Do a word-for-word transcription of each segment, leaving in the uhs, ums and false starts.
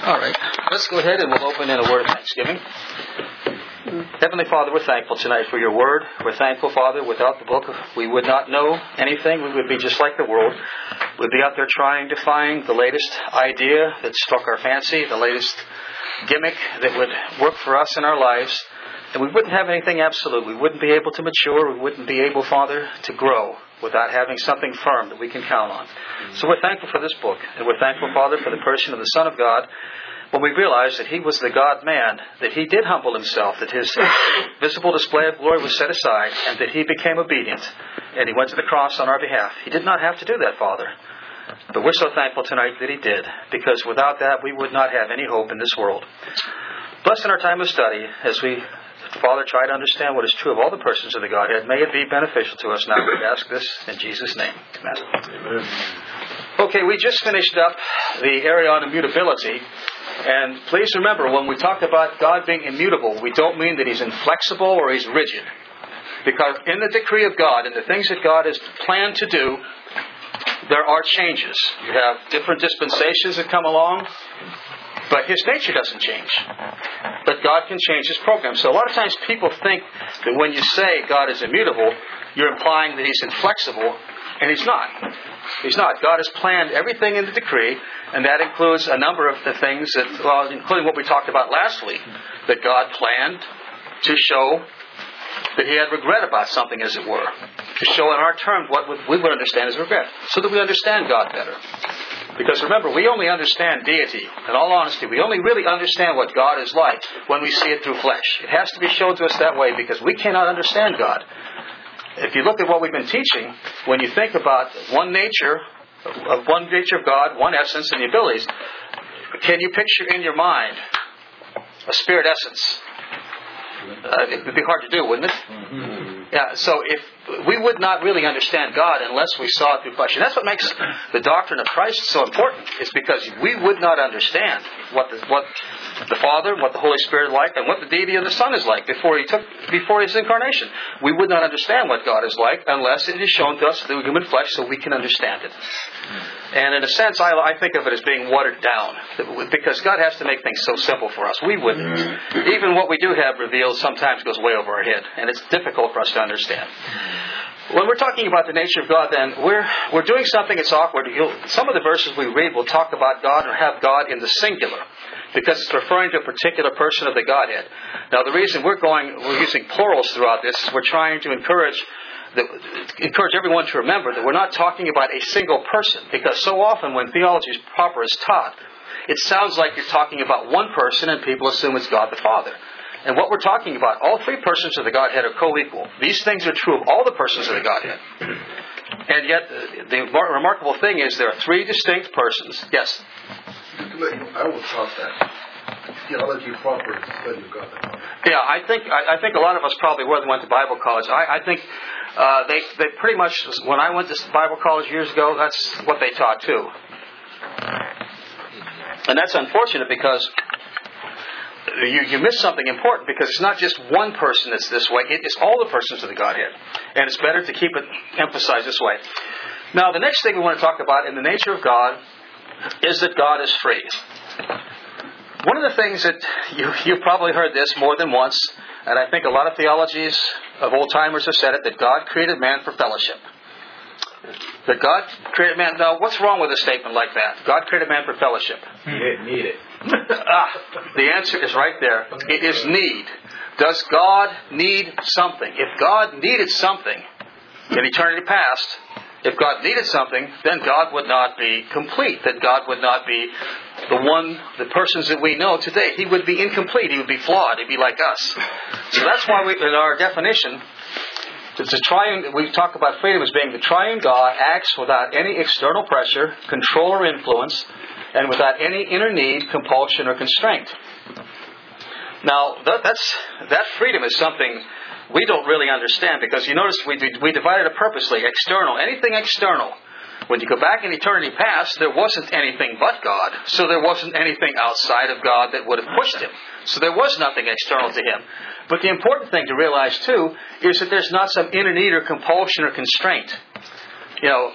All right. Let's go ahead and we'll open in a word of thanksgiving. Heavenly Father, we're thankful tonight for your word. We're thankful, Father, without the book we would not know anything. We would be just like the world. We'd be out there trying to find the latest idea that struck our fancy, the latest gimmick that would work for us in our lives. And we wouldn't have anything absolute. We wouldn't be able to mature. We wouldn't be able, Father, to grow without having something firm that we can count on. So we're thankful for this book. And we're thankful, Father, for the person of the Son of God. When we realized that He was the God-man, that He did humble Himself, that His visible display of glory was set aside, and that He became obedient, and He went to the cross on our behalf. He did not have to do that, Father. But we're so thankful tonight that He did, because without that we would not have any hope in this world. Bless in our time of study as we, Father, try to understand what is true of all the persons of the Godhead. May it be beneficial to us now. We ask this in Jesus' name. Amen. Amen. Okay, we just finished up the area on immutability. And please remember, when we talk about God being immutable, we don't mean that He's inflexible or He's rigid. Because in the decree of God, and the things that God has planned to do, there are changes. You have different dispensations that come along, but His nature doesn't change. But God can change His program. So a lot of times people think that when you say God is immutable, you're implying that He's inflexible, and He's not. He's not. God has planned everything in the decree, and that includes a number of the things that, well, including what we talked about last week, that God planned to show that He had regret about something, as it were. To show in our terms what we would understand as regret, so that we understand God better. Because remember, we only understand deity. In all honesty, we only really understand what God is like when we see it through flesh. It has to be shown to us that way, because we cannot understand God. If you look at what we've been teaching, when you think about one nature, of one nature of God, one essence, and the abilities, can you picture in your mind a spirit essence? Uh, it would be hard to do, wouldn't it? Mm-hmm. Yeah. So if we would not really understand God unless we saw it through flesh, and that's what makes the doctrine of Christ so important. Is because we would not understand what the, what the Father, what the Holy Spirit is like, and what the deity of the Son is like before He took before His incarnation. We would not understand what God is like unless it is shown to us through human flesh, so we can understand it. And in a sense, I, I think of it as being watered down, because God has to make things so simple for us. We wouldn't. Even what we do have revealed sometimes goes way over our head, and it's difficult for us to understand. When we're talking about the nature of God, then, we're we're doing something that's awkward. You'll, some of the verses we read will talk about God or have God in the singular, because it's referring to a particular person of the Godhead. Now, the reason we're going, we're using plurals throughout this is we're trying to encourage that, encourage everyone to remember that we're not talking about a single person, because so often when theology is proper is taught, it sounds like you're talking about one person and people assume it's God the Father. And what we're talking about, all three persons of the Godhead are co-equal. These things are true of all the persons of the Godhead. And yet, the remarkable thing is there are three distinct persons. Yes? I will taught that. Theology proper study of God the Father. Yeah, I think I, I think a lot of us probably were that went to Bible college. I, I think uh, they they pretty much, when I went to Bible college years ago, that's what they taught too. And that's unfortunate, because You, you miss something important, because it's not just one person that's this way. It is all the persons of the Godhead. And it's better to keep it emphasized this way. Now, the next thing we want to talk about in the nature of God is that God is free. One of the things that you, you've probably heard this more than once, and I think a lot of theologies of old-timers have said it, that God created man for fellowship. That God created man. Now, what's wrong with a statement like that? God created man for fellowship. He didn't need it. ah, the answer is right there. It is need. Does God need something? If God needed something in eternity past, if God needed something, then God would not be complete. That God would not be the one, the persons that we know today. He would be incomplete. He would be flawed. He'd be like us. So that's why we, in our definition, it's a triune, we talk about freedom as being the triune God acts without any external pressure, control or influence, and without any inner need, compulsion or constraint. Now, that, that's, that freedom is something we don't really understand, because you notice we, we divided it purposely. External, anything external. When you go back in eternity past, there wasn't anything but God. So there wasn't anything outside of God that would have pushed Him. So there was nothing external to Him. But the important thing to realize, too, is that there's not some inner need or compulsion or constraint. You know,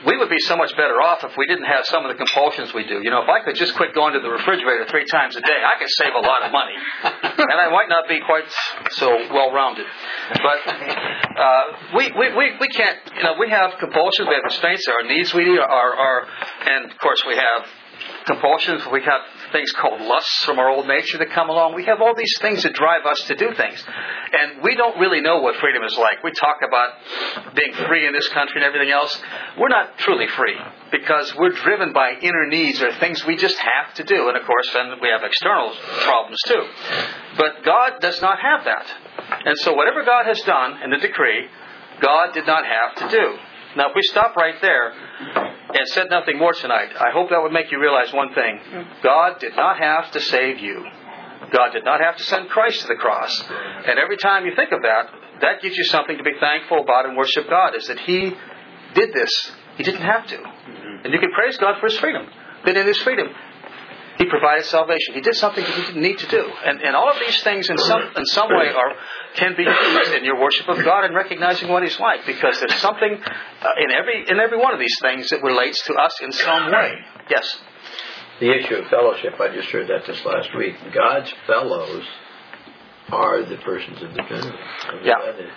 we would be so much better off if we didn't have some of the compulsions we do. You know, if I could just quit going to the refrigerator three times a day, I could save a lot of money. And I might not be quite so well-rounded. But uh, we, we, we, we can't, you know, we have compulsions, we have restraints, our needs we need, our, our, and of course we have compulsions, we have things called lusts from our old nature that come along. We have all these things that drive us to do things. And we don't really know what freedom is like. We talk about being free in this country and everything else. We're not truly free because we're driven by inner needs or things we just have to do. And of course, then we have external problems too. But God does not have that. And so whatever God has done in the decree, God did not have to do. Now, if we stop right there and said nothing more tonight, I hope that would make you realize one thing. God did not have to save you. God did not have to send Christ to the cross. And every time you think of that, that gives you something to be thankful about and worship God, is that He did this. He didn't have to. And you can praise God for His freedom. That in His freedom, He provided salvation. He did something that He didn't need to do. And, and all of these things in some in some way are can be used in your worship of God and recognizing what He's like. Because there's something uh, in every in every one of these things that relates to us in some way. Yes? The issue of fellowship, I just heard that this last week. God's fellows are the persons of the Trinity. Yeah.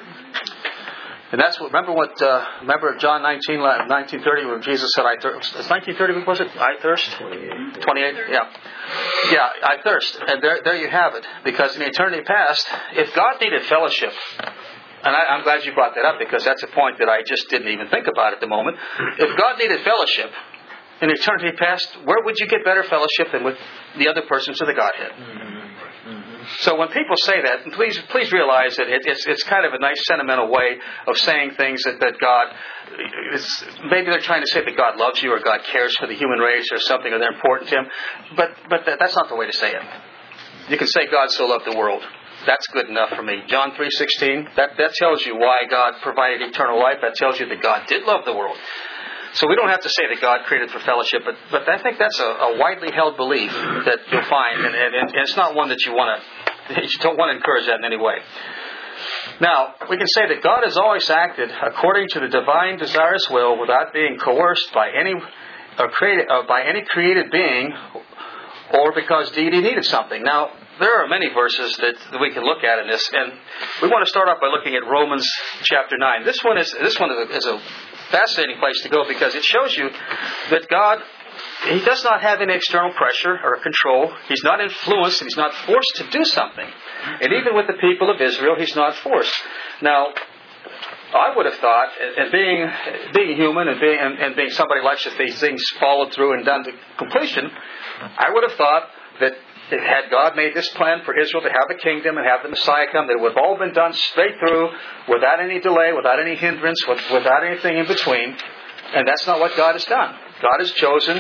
And that's what, remember what, uh, remember John nineteen, nineteen thirty, where Jesus said, I thirst. It's nineteen thirty, was it? I thirst? twenty-eight. twenty-eight, yeah. Yeah, I thirst. And there there you have it. Because in eternity past, if God needed fellowship, and I, I'm glad you brought that up because that's a point that I just didn't even think about at the moment. If God needed fellowship in eternity past, where would you get better fellowship than with the other persons of the Godhead? Mm-hmm. So when people say that, please please realize that it, it's it's kind of a nice sentimental way of saying things that, that God, it's, maybe they're trying to say that God loves you or God cares for the human race or something or they're important to Him. But but that, that's not the way to say it. You can say God so loved the world. That's good enough for me. John three sixteen, that, that tells you why God provided eternal life. That tells you that God did love the world. So we don't have to say that God created for fellowship, but but I think that's a, a widely held belief that you'll find, and, and, and it's not one that you want to, you don't want to encourage that in any way. Now, we can say that God has always acted according to the divine desirous will without being coerced by any or created uh, by any created being or because deity needed something. Now, there are many verses that, that we can look at in this, and we want to start off by looking at Romans chapter nine. This one is this one is a, is a fascinating place to go because it shows you that God, He does not have any external pressure or control. He's not influenced and He's not forced to do something. And even with the people of Israel, He's not forced. Now, I would have thought, and being being human and being and, and being somebody who likes these things followed through and done to completion, I would have thought that had God made this plan for Israel to have a kingdom and have the Messiah come, that it would have all been done straight through, without any delay, without any hindrance, without anything in between. And that's not what God has done. God has chosen,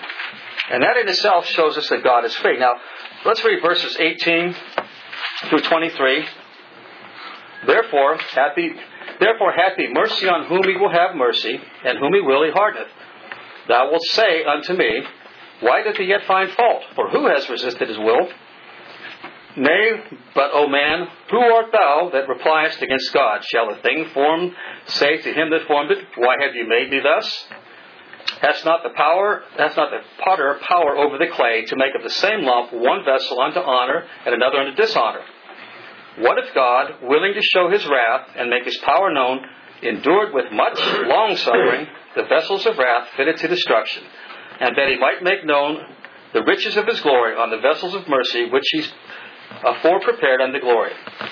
and that in itself shows us that God is free. Now, let's read verses eighteen through twenty-three. Therefore, hath he, therefore hath he mercy on whom He will have mercy, and whom He will He hardeneth. Thou wilt say unto me, why doth He yet find fault? For who has resisted His will? Nay, but, O man, who art thou that repliest against God? Shall a thing formed say to him that formed it, why have you made me thus? Hath not the power, hath not the potter power over the clay to make of the same lump one vessel unto honor and another unto dishonor? What if God, willing to show His wrath and make His power known, endured with much long-suffering the vessels of wrath fitted to destruction, and that He might make known the riches of His glory on the vessels of mercy which He afore prepared unto glory.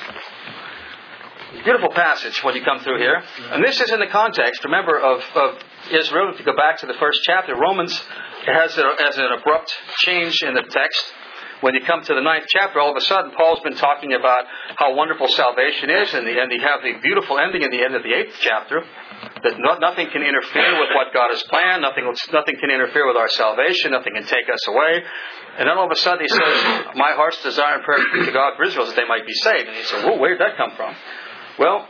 Beautiful passage when you come through here. And this is in the context, remember, of, of Israel. If you go back to the first chapter, Romans has, a, has an abrupt change in the text. When you come to the ninth chapter, all of a sudden, Paul's been talking about how wonderful salvation is, and, the, and you have the beautiful ending in the end of the eighth chapter, that no, nothing can interfere with what God has planned, nothing, nothing can interfere with our salvation, nothing can take us away. And then all of a sudden he says, my heart's desire and prayer to God for Israel is that they might be saved. And he said, well, where did that come from? Well,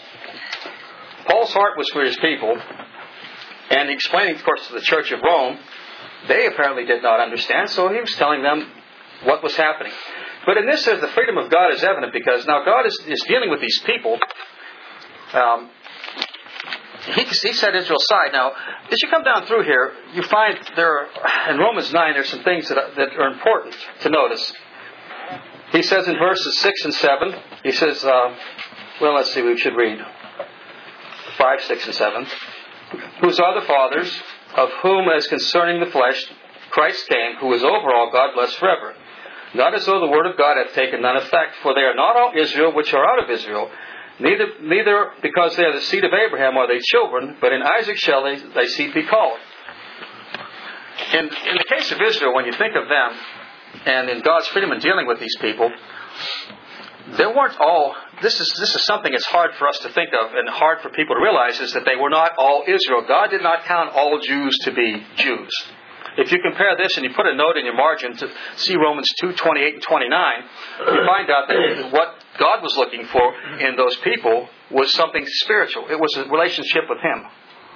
Paul's heart was for his people, and explaining, of course, to the church of Rome, they apparently did not understand, so he was telling them what was happening. But in this says the freedom of God is evident because now God is, is dealing with these people. Um, he, he set Israel's side. Now, as you come down through here, you find there are, in Romans nine, there's some things that are, that are important to notice. He says in verses six and seven, he says, uh, well, let's see, we should read five, six, and seven. Whose are the fathers, of whom, as concerning the flesh, Christ came, who is over all, God bless forever. Not as though the word of God hath taken none effect, for they are not all Israel which are out of Israel, neither neither because they are the seed of Abraham are they children, but in Isaac shall they, thy seed be called. In, in the case of Israel, when you think of them, and in God's freedom in dealing with these people, they weren't all, this is this is something it's hard for us to think of and hard for people to realize, is that they were not all Israel. God did not count all Jews to be Jews. If you compare this and you put a note in your margin to see Romans two, twenty-eight and twenty-nine, you find out that what God was looking for in those people was something spiritual. It was a relationship with Him.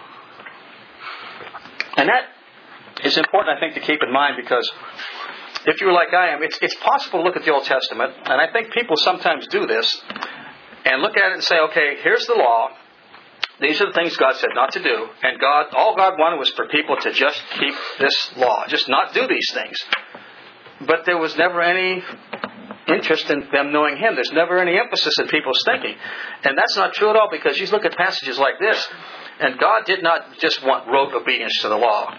And that is important, I think, to keep in mind, because if you're like I am, it's, it's possible to look at the Old Testament, and I think people sometimes do this, and look at it and say, okay, here's the law. These are the things God said not to do. And God, all God wanted was for people to just keep this law, just not do these things. But there was never any interest in them knowing Him. There's never any emphasis in people's thinking. And that's not true at all, because you look at passages like this, and God did not just want rote obedience to the law.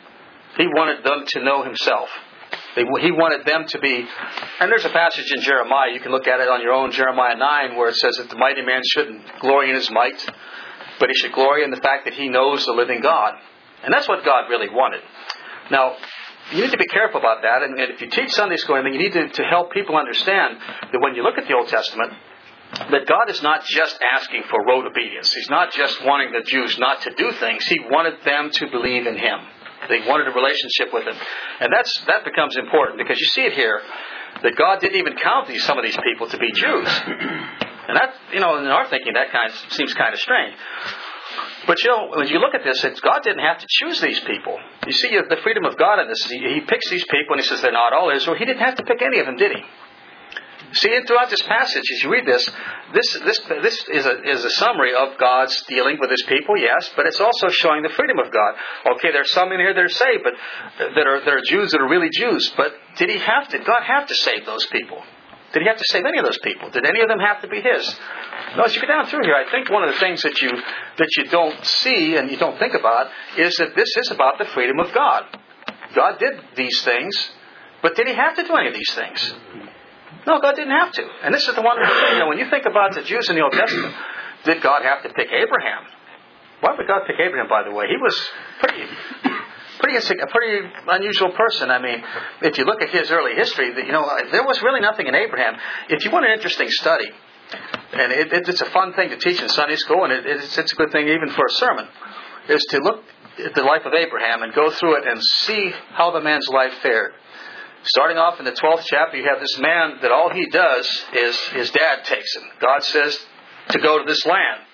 He wanted them to know Himself. He wanted them to be, and there's a passage in Jeremiah, you can look at it on your own, Jeremiah nine, where it says that the mighty man shouldn't glory in his might, but he should glory in the fact that he knows the living God. And that's what God really wanted. Now, you need to be careful about that, and if you teach Sunday school, I mean, you need to, to help people understand that when you look at the Old Testament, that God is not just asking for rote obedience. He's not just wanting the Jews not to do things. He wanted them to believe in Him. They wanted a relationship with Him. And that's that becomes important, because you see it here, that God didn't even count these some of these people to be Jews. And that, you know, in our thinking, that kind of seems kind of strange. But, you know, when you look at this, it's, God didn't have to choose these people. You see the freedom of God in this. He, he picks these people and He says they're not all Israel. He didn't have to pick any of them, did He? See, throughout this passage, as you read this, this this this is a is a summary of God's dealing with His people, yes, but it's also showing the freedom of God. Okay, there's some in here that are saved, but that are that are Jews that are really Jews. But did He have to? God have to save those people? Did He have to save any of those people? Did any of them have to be His? No, as you go down through here, I think one of the things that you that you don't see and you don't think about is that this is about the freedom of God. God did these things, but did He have to do any of these things? No, God didn't have to. And this is the wonderful thing. You know, when you think about the Jews in the Old Testament, did God have to pick Abraham? Why would God pick Abraham, by the way? He was pretty, pretty, a pretty unusual person. I mean, if you look at his early history, you know, there was really nothing in Abraham. If you want an interesting study, and it, it, it's a fun thing to teach in Sunday school, and it, it's, it's a good thing even for a sermon, is to look at the life of Abraham and go through it and see how the man's life fared. Starting off in the twelfth chapter, you have this man that all he does is his dad takes him. God says to go to this land.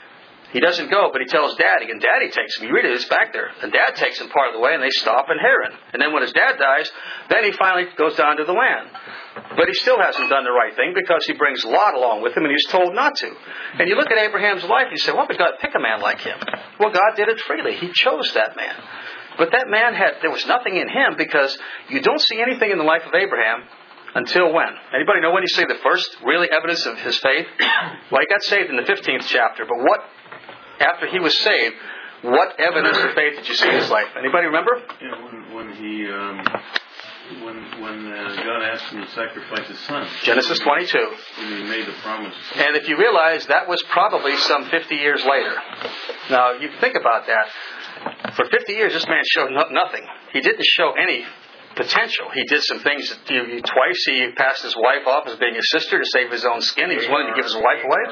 He doesn't go, but he tells Daddy, and Daddy takes him. You read it, it's back there. And Dad takes him part of the way, and they stop in Haran. And then when his dad dies, then he finally goes down to the land. But he still hasn't done the right thing, because he brings Lot along with him, and he's told not to. And you look at Abraham's life, and you say, why would God pick a man like him? Well, God did it freely. He chose that man. But that man had, there was nothing in him, because you don't see anything in the life of Abraham until when? Anybody know when you see the first really evidence of his faith? Well, he got saved in the fifteenth chapter. But what, after he was saved, what evidence of faith did you see in his life? Anybody remember? Yeah, when, when he, um, when when uh, God asked him to sacrifice his son. Genesis twenty-two. When he made the promise. And if you realize, that was probably some fifty years later. Now, you think about that. For fifty years, this man showed no, nothing. He didn't show any potential. He did some things. That, you, you, twice he passed his wife off as being his sister to save his own skin. He was willing to give his wife away.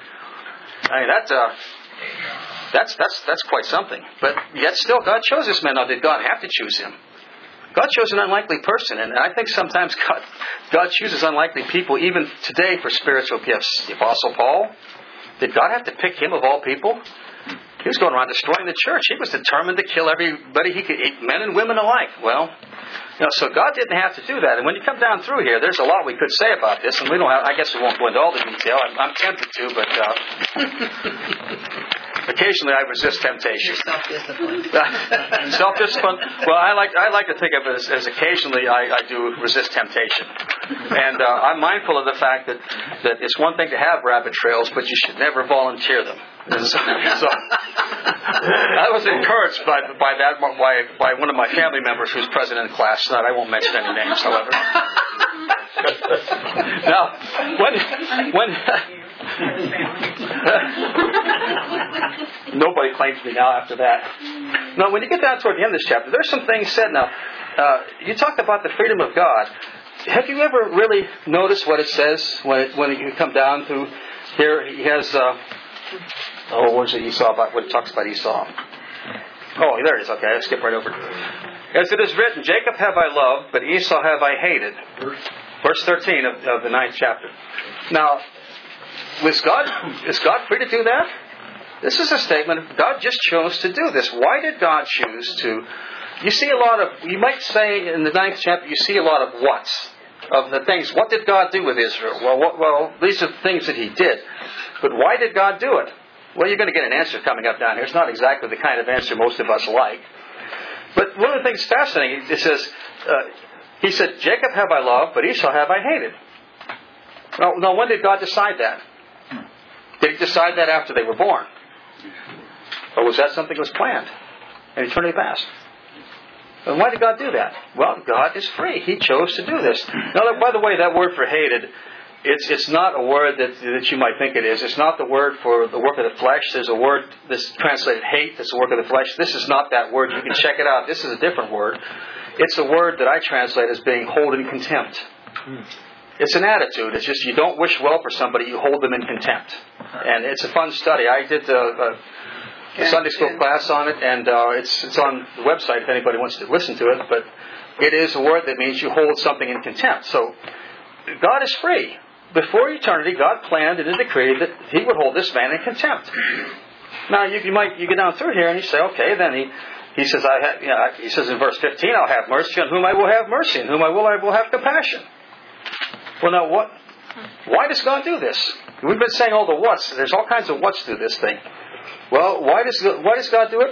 I mean, that, uh, that's that's that's quite something. But yet still, God chose this man. Now, did God have to choose him? God chose an unlikely person. And I think sometimes God, God chooses unlikely people even today for spiritual gifts. The Apostle Paul, did God have to pick him of all people? He was going around destroying the church. He was determined to kill everybody he could eat, men and women alike. Well, you know, so God didn't have to do that. And when you come down through here, there's a lot we could say about this, and we don't have. I guess we won't go into all the detail. I'm, I'm tempted to, but uh, Occasionally, I resist temptation. Self-discipline. Self-discipline. Well, I like I like to think of it as, as occasionally I, I do resist temptation, and uh, I'm mindful of the fact that, that it's one thing to have rabbit trails, but you should never volunteer them. And so, so I was encouraged by by that by by one of my family members who's present in class tonight. I won't mention any names, however. Now, when when nobody claims me now after that. Now, when you get down toward the end of this chapter, there's some things said. Now, uh, you talked about the freedom of God. Have you ever really noticed what it says when it, when you come down to here? He has. Uh, oh, what is it Esau about? What it talks about Esau? Oh, there it is. Okay, I'll skip right over. As it is written, Jacob have I loved, but Esau have I hated. Verse thirteen of, of the ninth chapter. Now, was God, is God free to do that? This is a statement. God just chose to do this. Why did God choose to? You see a lot of, you might say in the ninth chapter, you see a lot of what's. Of the things. What did God do with Israel? Well, what, well, these are the things that He did. But why did God do it? Well, you're going to get an answer coming up down here. It's not exactly the kind of answer most of us like. But one of the things fascinating, it says, uh, He said, Jacob have I loved, but Esau have I hated. Now, now, when did God decide that? Did He decide that after they were born? Or was that something that was planned in eternity past? And why did God do that? Well, God is free. He chose to do this. Now, by the way, that word for hated, it's it's not a word that that you might think it is. It's not the word for the work of the flesh. There's a word that's translated hate. That's the work of the flesh. This is not that word. You can check it out. This is a different word. It's a word that I translate as being hold in contempt. It's an attitude. It's just you don't wish well for somebody. You hold them in contempt. And it's a fun study. I did a, a, a Sunday school class on it, and uh, it's it's on the website if anybody wants to listen to it. But it is a word that means you hold something in contempt. So God is free. Before eternity, God planned and decreed that He would hold this man in contempt. Now, you, you might you get down through here and you say, okay, then He He says, I have, you know, He says in verse fifteen, I'll have mercy on whom I will have mercy, and whom I will I will have compassion. Well, now what? Why does God do this? We've been saying all the what's. There's all kinds of what's to this thing. Well, why does why does God do it?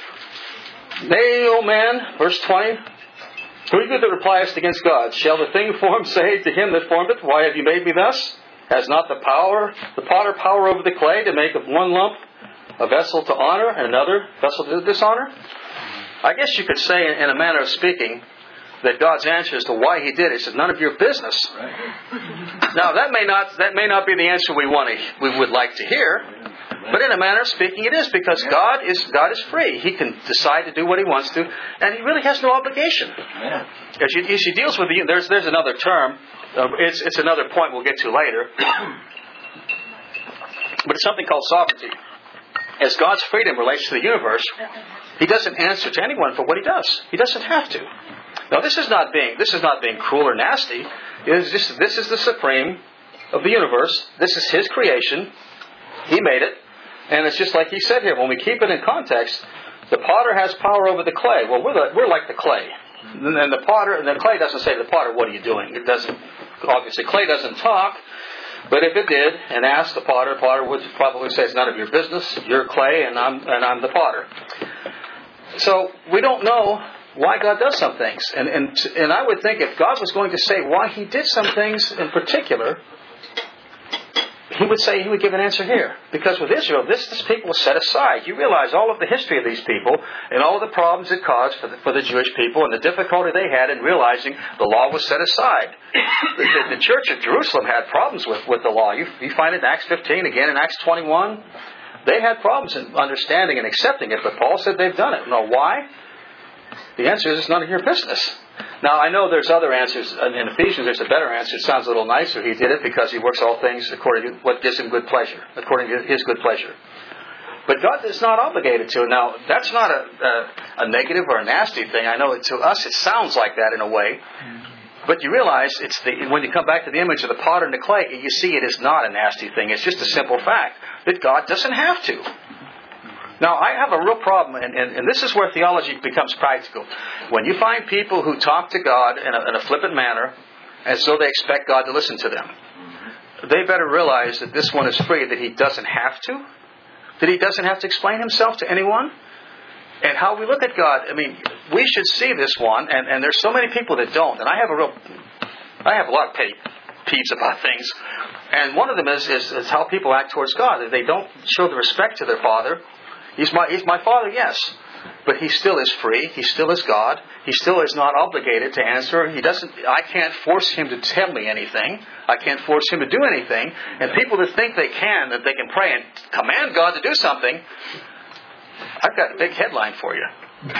Nay, O man, verse twenty. Who good that repliest against God? Shall the thing formed say to him that formed it, why have you made me thus? Has not the power, the potter power over the clay to make of one lump a vessel to honor and another vessel to dishonor? I guess you could say, in a manner of speaking, that God's answer as to why He did it is none of your business. Right. Now that may not that may not be the answer we want to we would like to hear, but in a manner of speaking, it is because God is God is free. He can decide to do what He wants to, and He really has no obligation. Yeah. As, she, as she deals with the there's there's another term. Uh, it's it's another point we'll get to later, but it's something called sovereignty. As God's freedom relates to the universe, He doesn't answer to anyone for what He does. He doesn't have to. Now, this is not being this is not being cruel or nasty. It is just, this is the supreme of the universe. This is His creation. He made it, and it's just like He said here. When we keep it in context, the potter has power over the clay. Well, we're the, we're like the clay, and then the potter and the clay doesn't say to the potter, "What are you doing?" It doesn't. Obviously, clay doesn't talk. But if it did, and asked the potter, the potter would probably say, "It's none of your business. You're clay, and I'm and I'm the potter." So we don't know why God does some things. And, and and I would think if God was going to say why He did some things in particular, He would say, He would give an answer here. Because with Israel, this, this people was set aside. You realize all of the history of these people and all of the problems it caused for the, for the Jewish people and the difficulty they had in realizing the law was set aside. The, the, the church of Jerusalem had problems with, with the law. You, you find it in Acts fifteen, again in Acts twenty-one. They had problems in understanding and accepting it, but Paul said they've done it. Now, why? The answer is it's none of your business. Now, I know there's other answers. In Ephesians, there's a better answer. It sounds a little nicer. He did it because He works all things according to what gives Him good pleasure, according to His good pleasure. But God is not obligated to. Now, that's not a, a, a negative or a nasty thing. I know it, to us it sounds like that in a way. But you realize it's the when you come back to the image of the potter and the clay, you see it is not a nasty thing. It's just a simple fact that God doesn't have to. Now, I have a real problem, and, and, and this is where theology becomes practical. When you find people who talk to God in a, in a flippant manner, as though they expect God to listen to them, they better realize that this one is free, that He doesn't have to. That He doesn't have to explain Himself to anyone? And how we look at God, I mean, we should see this one, and, and there's so many people that don't. And I have a real, I have a lot of petty peeves about things. And one of them is, is, is how people act towards God. They don't show the respect to their Father. He's my, he's my Father, yes. But He still is free. He still is God. He still is not obligated to answer. He doesn't. I can't force Him to tell me anything. I can't force Him to do anything. And people that think they can, that they can pray and command God to do something, I've got a big headline for you. Yeah,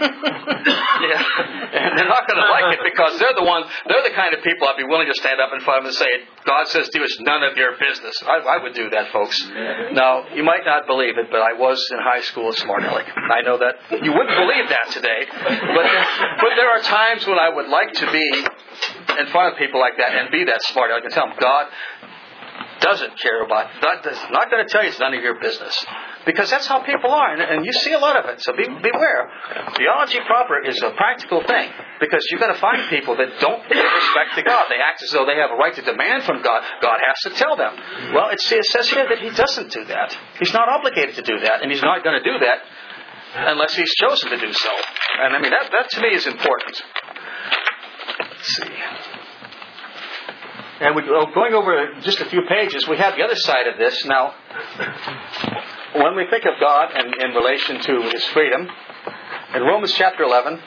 and they're not going to like it because they're the ones, they're the kind of people I'd be willing to stand up in front of them and say, God says to you, it's none of your business. I, I would do that, folks. Now, you might not believe it, but I was in high school at Smart Aleck. I know that you wouldn't believe that today, but but there are times when I would like to be in front of people like that and be that smart aleck and tell them, God doesn't care about, God does not going to tell you it's none of your business. Because that's how people are, and, and you see a lot of it, so be, beware. Theology proper is a practical thing, because you're going to find people that don't give respect to God. They act as though they have a right to demand from God. God has to tell them. Well, it says here that He doesn't do that. He's not obligated to do that, and He's not going to do that unless He's chosen to do so. And I mean, that, that to me is important. Let's see. And we, going over just a few pages, we have the other side of this. Now, when we think of God and in relation to His freedom, in Romans chapter eleven,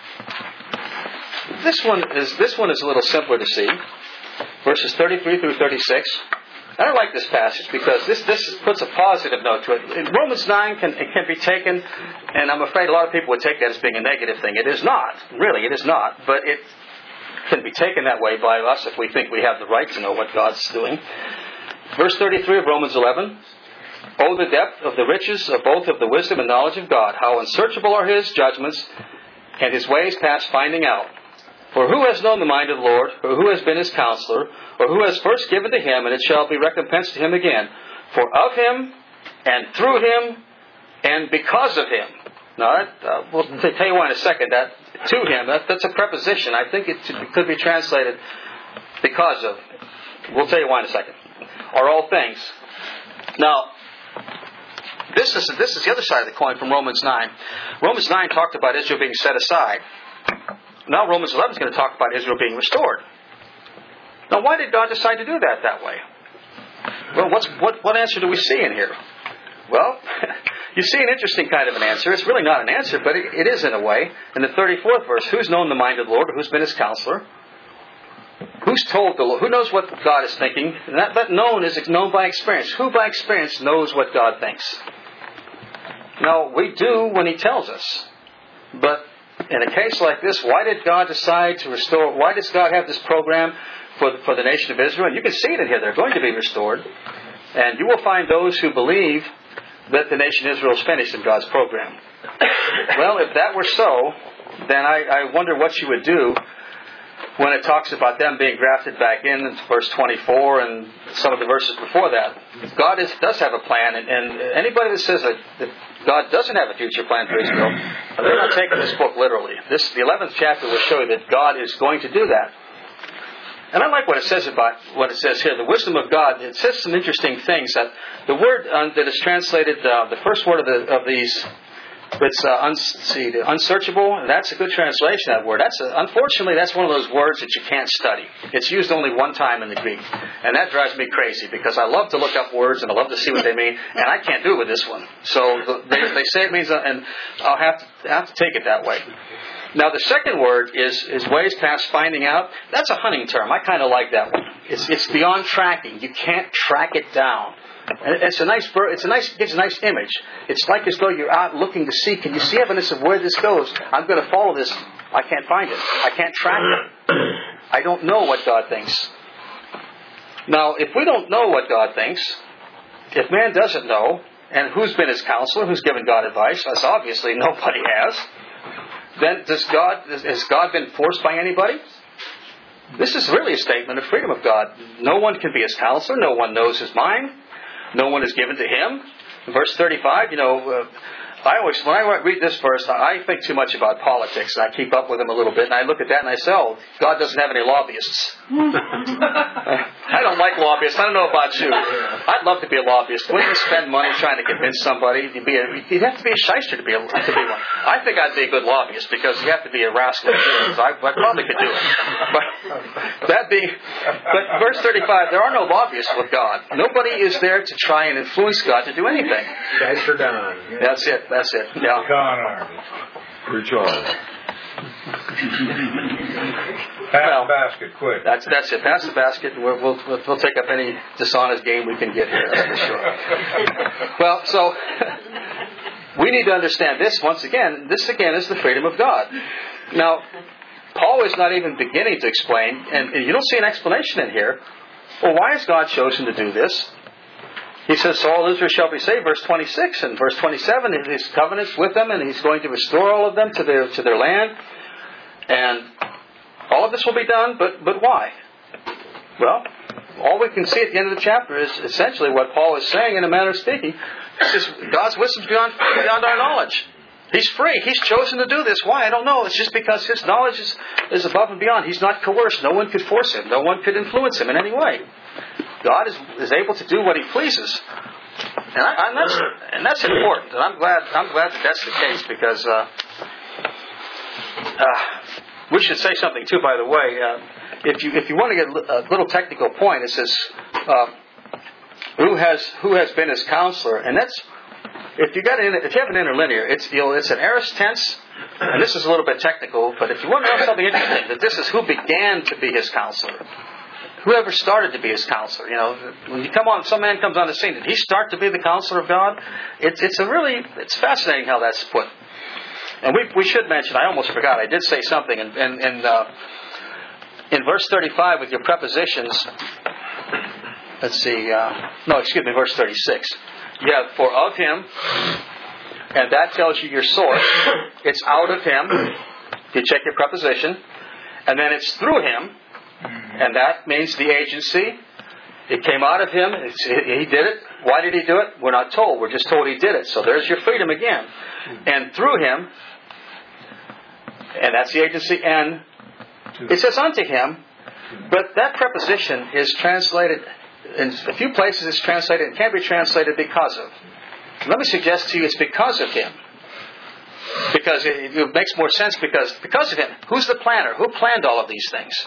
this one is this one is a little simpler to see, verses thirty-three through thirty-six. And I like this passage because this this puts a positive note to it. In Romans nine can it can be taken, and I'm afraid a lot of people would take that as being a negative thing. It is not, really, it is not, but it can be taken that way by us if we think we have the right to know what God's doing. Verse thirty-three of Romans eleven. Oh, the depth of the riches of both of the wisdom and knowledge of God. How unsearchable are His judgments, and His ways past finding out. For who has known the mind of the Lord, or who has been His counselor, or who has first given to Him, and it shall be recompensed to him again? For of Him, and through Him, and because of Him. Now, that, uh, we'll tell you why in a second. That to Him, that, that's a preposition. I think it could be translated because of. We'll tell you why in a second. Are all things. Now, This is this is the other side of the coin from Romans nine. Romans nine talked about Israel being set aside. Now Romans eleven is going to talk about Israel being restored. Now, why did God decide to do that that way? Well, what's, what what answer do we see in here? Well, you see an interesting kind of an answer. It's really not an answer, but it, it is in a way. In the thirty-fourth verse, who's known the mind of the Lord, or who's been His counselor? Who's told the Lord? Who knows what God is thinking? And that, that known is known by experience. Who by experience knows what God thinks? Now, we do when He tells us. But in a case like this, why did God decide to restore? Why does God have this program for the, for the nation of Israel? And you can see it in here. They're going to be restored. And you will find those who believe that the nation of Israel is finished in God's program. Well, if that were so, then I, I wonder what you would do when it talks about them being grafted back in, in verse twenty-four and some of the verses before that. God is, does have a plan, and, and anybody that says that, that God doesn't have a future plan for Israel, they're not taking this book literally. This, the eleventh chapter will show you that God is going to do that. And I like what it says about what it says here, the wisdom of God. It says some interesting things. That the word uh, that is translated, uh, the first word of, the, of these, it's uh, un- see, unsearchable. That's a good translation of that word. That's a, unfortunately, that's one of those words that you can't study. It's used only one time in the Greek. And that drives me crazy because I love to look up words and I love to see what they mean. And I can't do it with this one. So the, they, they say it means, uh, and I'll have to, have to take it that way. Now, the second word is, is ways past finding out. That's a hunting term. I kind of like that one. It's, it's beyond tracking. You can't track it down. And it's a nice bird. It's a nice. It gives a nice image. It's like as though you're out looking to see. Can you see evidence of where this goes? I'm going to follow this. I can't find it. I can't track it. I don't know what God thinks. Now, if we don't know what God thinks, if man doesn't know, and who's been his counselor, who's given God advice, that's obviously nobody has. Then does God, has God been forced by anybody? This is really a statement of freedom of God. No one can be His counselor. No one knows His mind. No one is given to Him. In verse thirty-five, you know, uh, I always, when I read this verse, I think too much about politics, and I keep up with them a little bit, and I look at that and I say, oh, God doesn't have any lobbyists. I don't like lobbyists. I don't know about you. I'd love to be a lobbyist. Wouldn't you spend money trying to convince somebody? You'd, be a, you'd have to be a shyster to be, a, to be one. I think I'd be a good lobbyist, because you have to be a rascal. I, I probably could do it. But that being, but verse thirty-five, there are no lobbyists with God. Nobody is there to try and influence God to do anything. Guys are done. That's it. That's it. Yeah. Con army. Recharge. Pass Well, the basket, quick. That's that's it. Pass the basket. We'll, we'll we'll take up any dishonest game we can get here. That's for sure. Well, so we need to understand this once again. This again is the freedom of God. Now, Paul is not even beginning to explain, and, and you don't see an explanation in here. Well, why has God chosen to do this? He says, so all Israel shall be saved, verse twenty-six, and verse twenty-seven, his covenants with them, and he's going to restore all of them to their to their land. And all of this will be done, but but why? Well, all we can see at the end of the chapter is essentially what Paul is saying in a manner of speaking. It's just God's wisdom is beyond, beyond our knowledge. He's free. He's chosen to do this. Why? I don't know. It's just because His knowledge is, is above and beyond. He's not coerced. No one could force Him. No one could influence Him in any way. God is, is able to do what He pleases. And, I, and, that's, and that's important. And I'm glad I'm glad that that's the case, because uh, uh, we should say something too, by the way. Uh, if you if you want to get a little technical point, it says, uh, who has who has been His counselor? And that's, if you got an, if you have an interlinear, it's you know, it's an aorist tense, and this is a little bit technical. But if you want to know something interesting, that this is who began to be His counselor. Whoever started to be His counselor. You know, when you come on, some man comes on the scene. Did he start to be the counselor of God? It's it's a really it's fascinating how that's put. And we we should mention. I almost forgot. I did say something in in in, uh, in verse thirty-five with your prepositions. Let's see. Uh, no, excuse me. Verse thirty-six. You have for of Him, and that tells you your source. It's out of Him. You check your preposition, and then it's through Him. And that means the agency. It came out of Him. It's, he did it. Why did He do it? We're not told. We're just told He did it. So there's your freedom again. And through Him, and that's the agency, and it says unto Him, but that preposition is translated, in a few places it's translated, it can't be translated because of. Let me suggest to you it's because of Him. Because it, it makes more sense because, because of Him. Who's the planner? Who planned all of these things?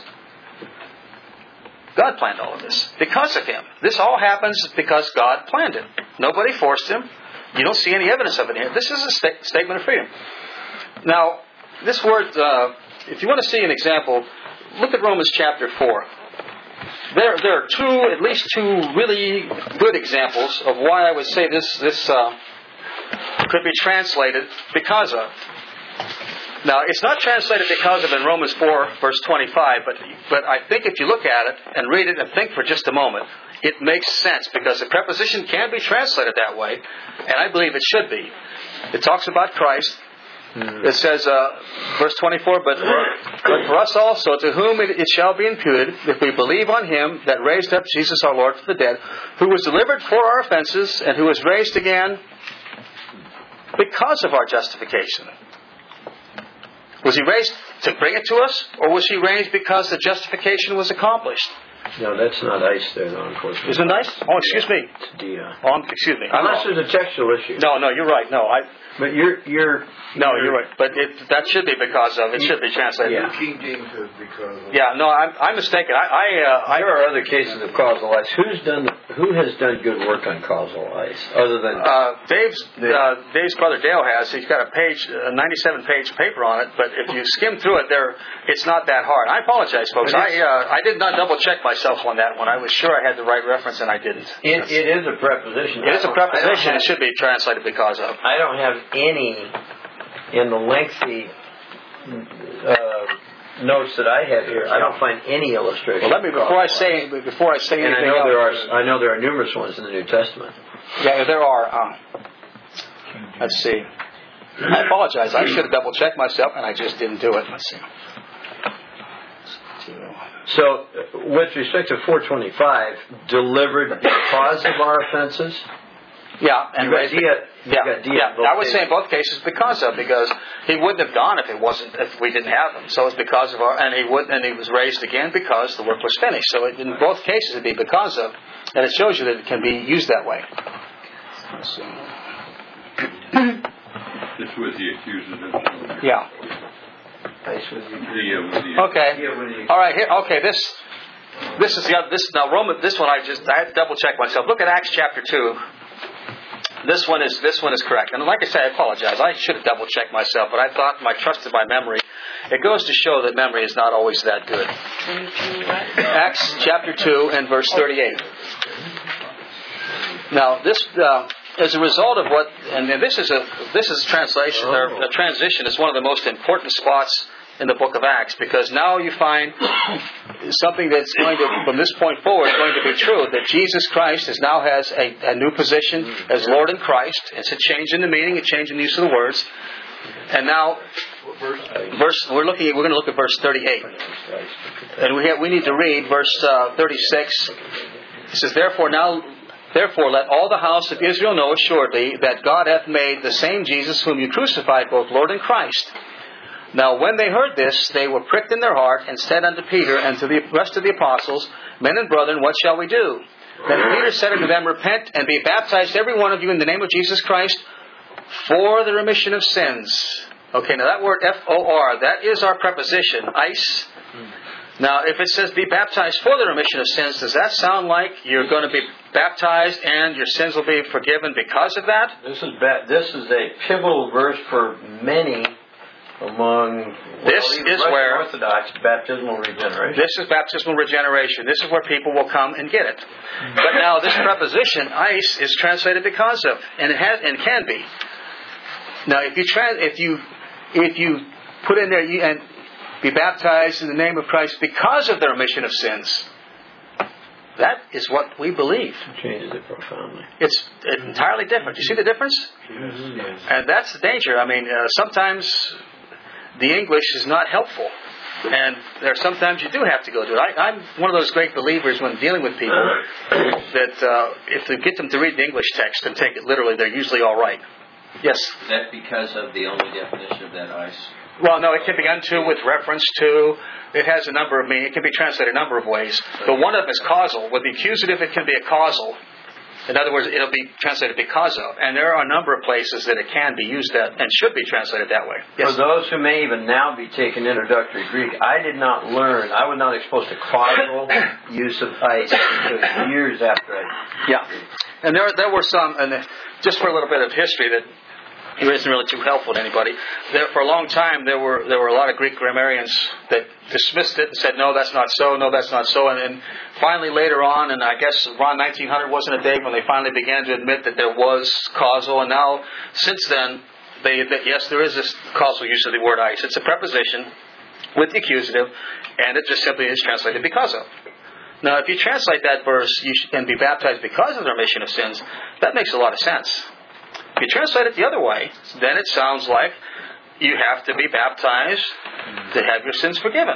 God planned all of this. Because of Him. This all happens because God planned it. Nobody forced Him. You don't see any evidence of it here. This is a sta- statement of freedom. Now, this word, uh, if you want to see an example, look at Romans chapter four. There, there are two, at least two really good examples of why I would say this, this uh, could be translated because of. Now, it's not translated because of in Romans four, verse twenty-five, but but I think if you look at it and read it and think for just a moment, it makes sense because the preposition can be translated that way, and I believe it should be. It talks about Christ. Mm-hmm. It says, uh, verse twenty-four, but for, but for us also, to whom it, it shall be imputed, if we believe on Him that raised up Jesus our Lord from the dead, who was delivered for our offenses, and who was raised again because of our justification. Was He raised to bring it to us, or was He raised because the justification was accomplished? No, that's not ice there, though, unfortunately. Isn't it nice? Oh, excuse me. It's dia. Oh, I'm, excuse me. Unless there's a textual issue. No, no, you're right. No, I. But you're you're. No, you're right. But it, that should be because of. It should be translated. Yeah. King James says because of. Yeah. No, I'm I'm mistaken. I. I, uh, I there are other cases of causal ice. Who's done? The, who has done good work on causal ice other than? Uh, Dave's uh, Dave's brother Dale has. He's got a page, a ninety-seven page paper on it. But if you skim through it, there, it's not that hard. I apologize, folks. I uh, I did not double check myself on that one. I was sure I had the right reference, and I didn't. It, it is a preposition. It is a preposition. It should be translated because of. I don't have any in the lengthy uh, notes that I have here. I don't find any illustration. Well, let me before I say before I say and anything I know else, there are I know there are numerous ones in the New Testament. Yeah, there are. Um, let's see. I apologize. I should have double checked myself, and I just didn't do it. Let's see. So, with respect to four twenty-five, delivered because of our offenses. Yeah, and You got raised- dia- you yeah, got dia yeah. in both I would say in cases. both cases because of because he wouldn't have gone if it wasn't if we didn't have him. So it's because of our and he would and he was raised again because the work was finished. So it, in both cases it'd be because of, and it shows you that it can be used that way. So, This was the accusative. yeah. Nice with you. The, uh, with the, Okay. Yeah, when you- All right. Here. Okay. This. This is the other. This now Roman. This one I just I had to double check myself. Look at Acts chapter two. This one is this one is correct. And like I said, I apologize. I should have double checked myself, but I thought my trusted my memory. It goes to show that memory is not always that good. Acts chapter two and verse thirty-eight. Now this. Uh, As a result of what, and this is a this is a translation or a transition. It's one of the most important spots in the book of Acts because now you find something that's going to, from this point forward, going to be true. That Jesus Christ is now has a, a new position as Lord in Christ. It's a change in the meaning, a change in the use of the words. And now, verse we're looking. We're going to look at verse thirty-eight, and we have, we need to read verse uh, thirty-six. It says, "Therefore now." Therefore, let all the house of Israel know assuredly that God hath made the same Jesus whom you crucified both Lord and Christ. Now when they heard this, they were pricked in their heart, and said unto Peter and to the rest of the apostles, Men and brethren, what shall we do? Then Peter said unto them, Repent, and be baptized every one of you in the name of Jesus Christ, for the remission of sins. Okay, now that word F O R, that is our preposition, ice. Now, if it says be baptized for the remission of sins, does that sound like you're going to be baptized and your sins will be forgiven because of that? This is ba- this is a pivotal verse for many among This well, even is Russian where- Orthodox baptismal regeneration. This is baptismal regeneration. This is where people will come and get it. But now this preposition, ice, is translated because of, and it has and can be. Now, if you trans, if you if you put in there you, and be baptized in the name of Christ because of the remission of sins, that is what we believe. It changes it profoundly. It's entirely different. You see the difference? Yes. And that's the danger. I mean, uh, sometimes the English is not helpful. And there are sometimes you do have to go to it. I, I'm one of those great believers when dealing with people that uh, if you get them to read the English text and take it literally, they're usually all right. Yes? Is that because of the only definition of that ice? Well, no, it can be unto with reference to. It has a number of meanings. It can be translated a number of ways. But one of them is causal. With the accusative, it can be a causal. In other words, it'll be translated because of. And there are a number of places that it can be used that and should be translated that way. Yes? For those who may even now be taking introductory Greek, I did not learn, I was not exposed to causal use of ice until years after I... Yeah. And there there were some, and just for a little bit of history that it isn't really too helpful to anybody. There, for a long time, there were there were a lot of Greek grammarians that dismissed it and said, no, that's not so, no, that's not so. And then finally later on, and I guess around nineteen hundred wasn't a date when they finally began to admit that there was causal. And now, since then, they that yes, there is this causal use of the word ice. It's a preposition with the accusative, and it just simply is translated because of. Now, if you translate that verse, you can be baptized because of the remission of sins, that makes a lot of sense. If you translate it the other way, then it sounds like you have to be baptized to have your sins forgiven.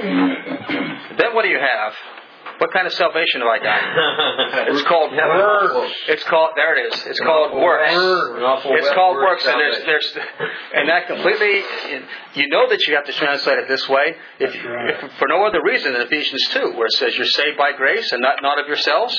Then what do you have? What kind of salvation have I got? It's called works. It's called there it is. It's called works. It's called works, and there's there's and that completely. You know that you have to translate it this way, if, if for no other reason than Ephesians two, where it says you're saved by grace and not not of yourselves.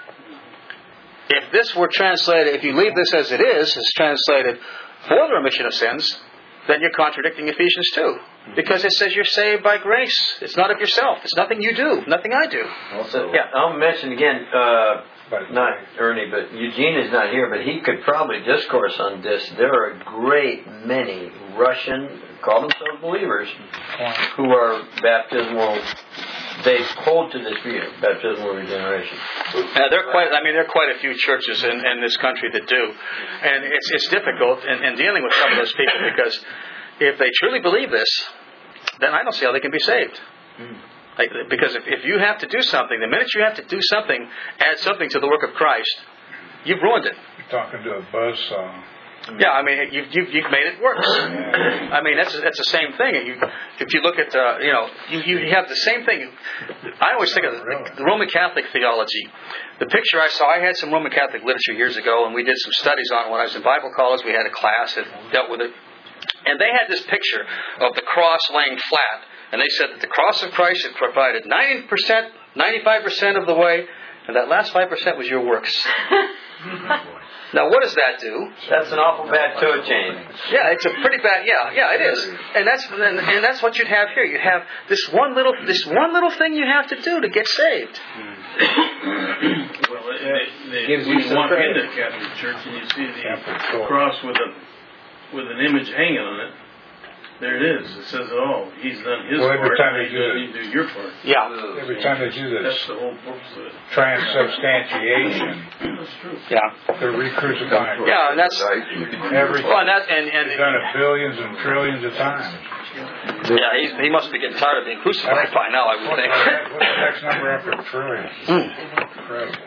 If this were translated, if you leave this as it is, it's translated for the remission of sins, then you're contradicting Ephesians two. Because it says you're saved by grace. It's not of yourself. It's nothing you do, nothing I do. Also, yeah, I'll mention again, uh, not Ernie, but Eugene is not here, but he could probably discourse on this. There are a great many Russian, call themselves believers, who are baptismal. They hold to this view, baptismal regeneration. Uh, there are quite. I mean, there are quite a few churches in, in this country that do, and it's it's difficult in, in dealing with some of those people because if they truly believe this, then I don't see how they can be saved. Mm. Like, because if, if you have to do something, the minute you have to do something, add something to the work of Christ, you've ruined it. You're talking to a buzzsaw. Yeah, I mean, you've, you've, you've made it worse. I mean, that's that's the same thing. You, if you look at, uh, you know, you, you have the same thing. I always think of the, the Roman Catholic theology. The picture I saw, I had some Roman Catholic literature years ago, and we did some studies on it when I was in Bible college. We had a class that dealt with it. And they had this picture of the cross laying flat. And they said that the cross of Christ had provided ninety percent, ninety-five percent of the way, and that last five percent was your works. Now, what does that do? That's an awful bad toe chain. Yeah, it's a pretty bad. Yeah, yeah, it is. And that's and, and that's what you'd have here. You'd have this one little this one little thing you have to do to get saved. Well, they, they, Gives when you you walk credit. into the Catholic Church and you see the cross with a with an image hanging on it, there it is. It says it all. He's done his Well, every part. time and they you do don't it. need to do your part. Yeah, Every time they do That's this the whole purpose of it. transubstantiation, That's true. yeah, they're re-crucifying. yeah, and that's Every, well, and that and they've and done it billions and trillions of times. yeah, he's, he must be getting tired of being crucified by now, I would What's think. the, what's the next number after a trillion? Incredible.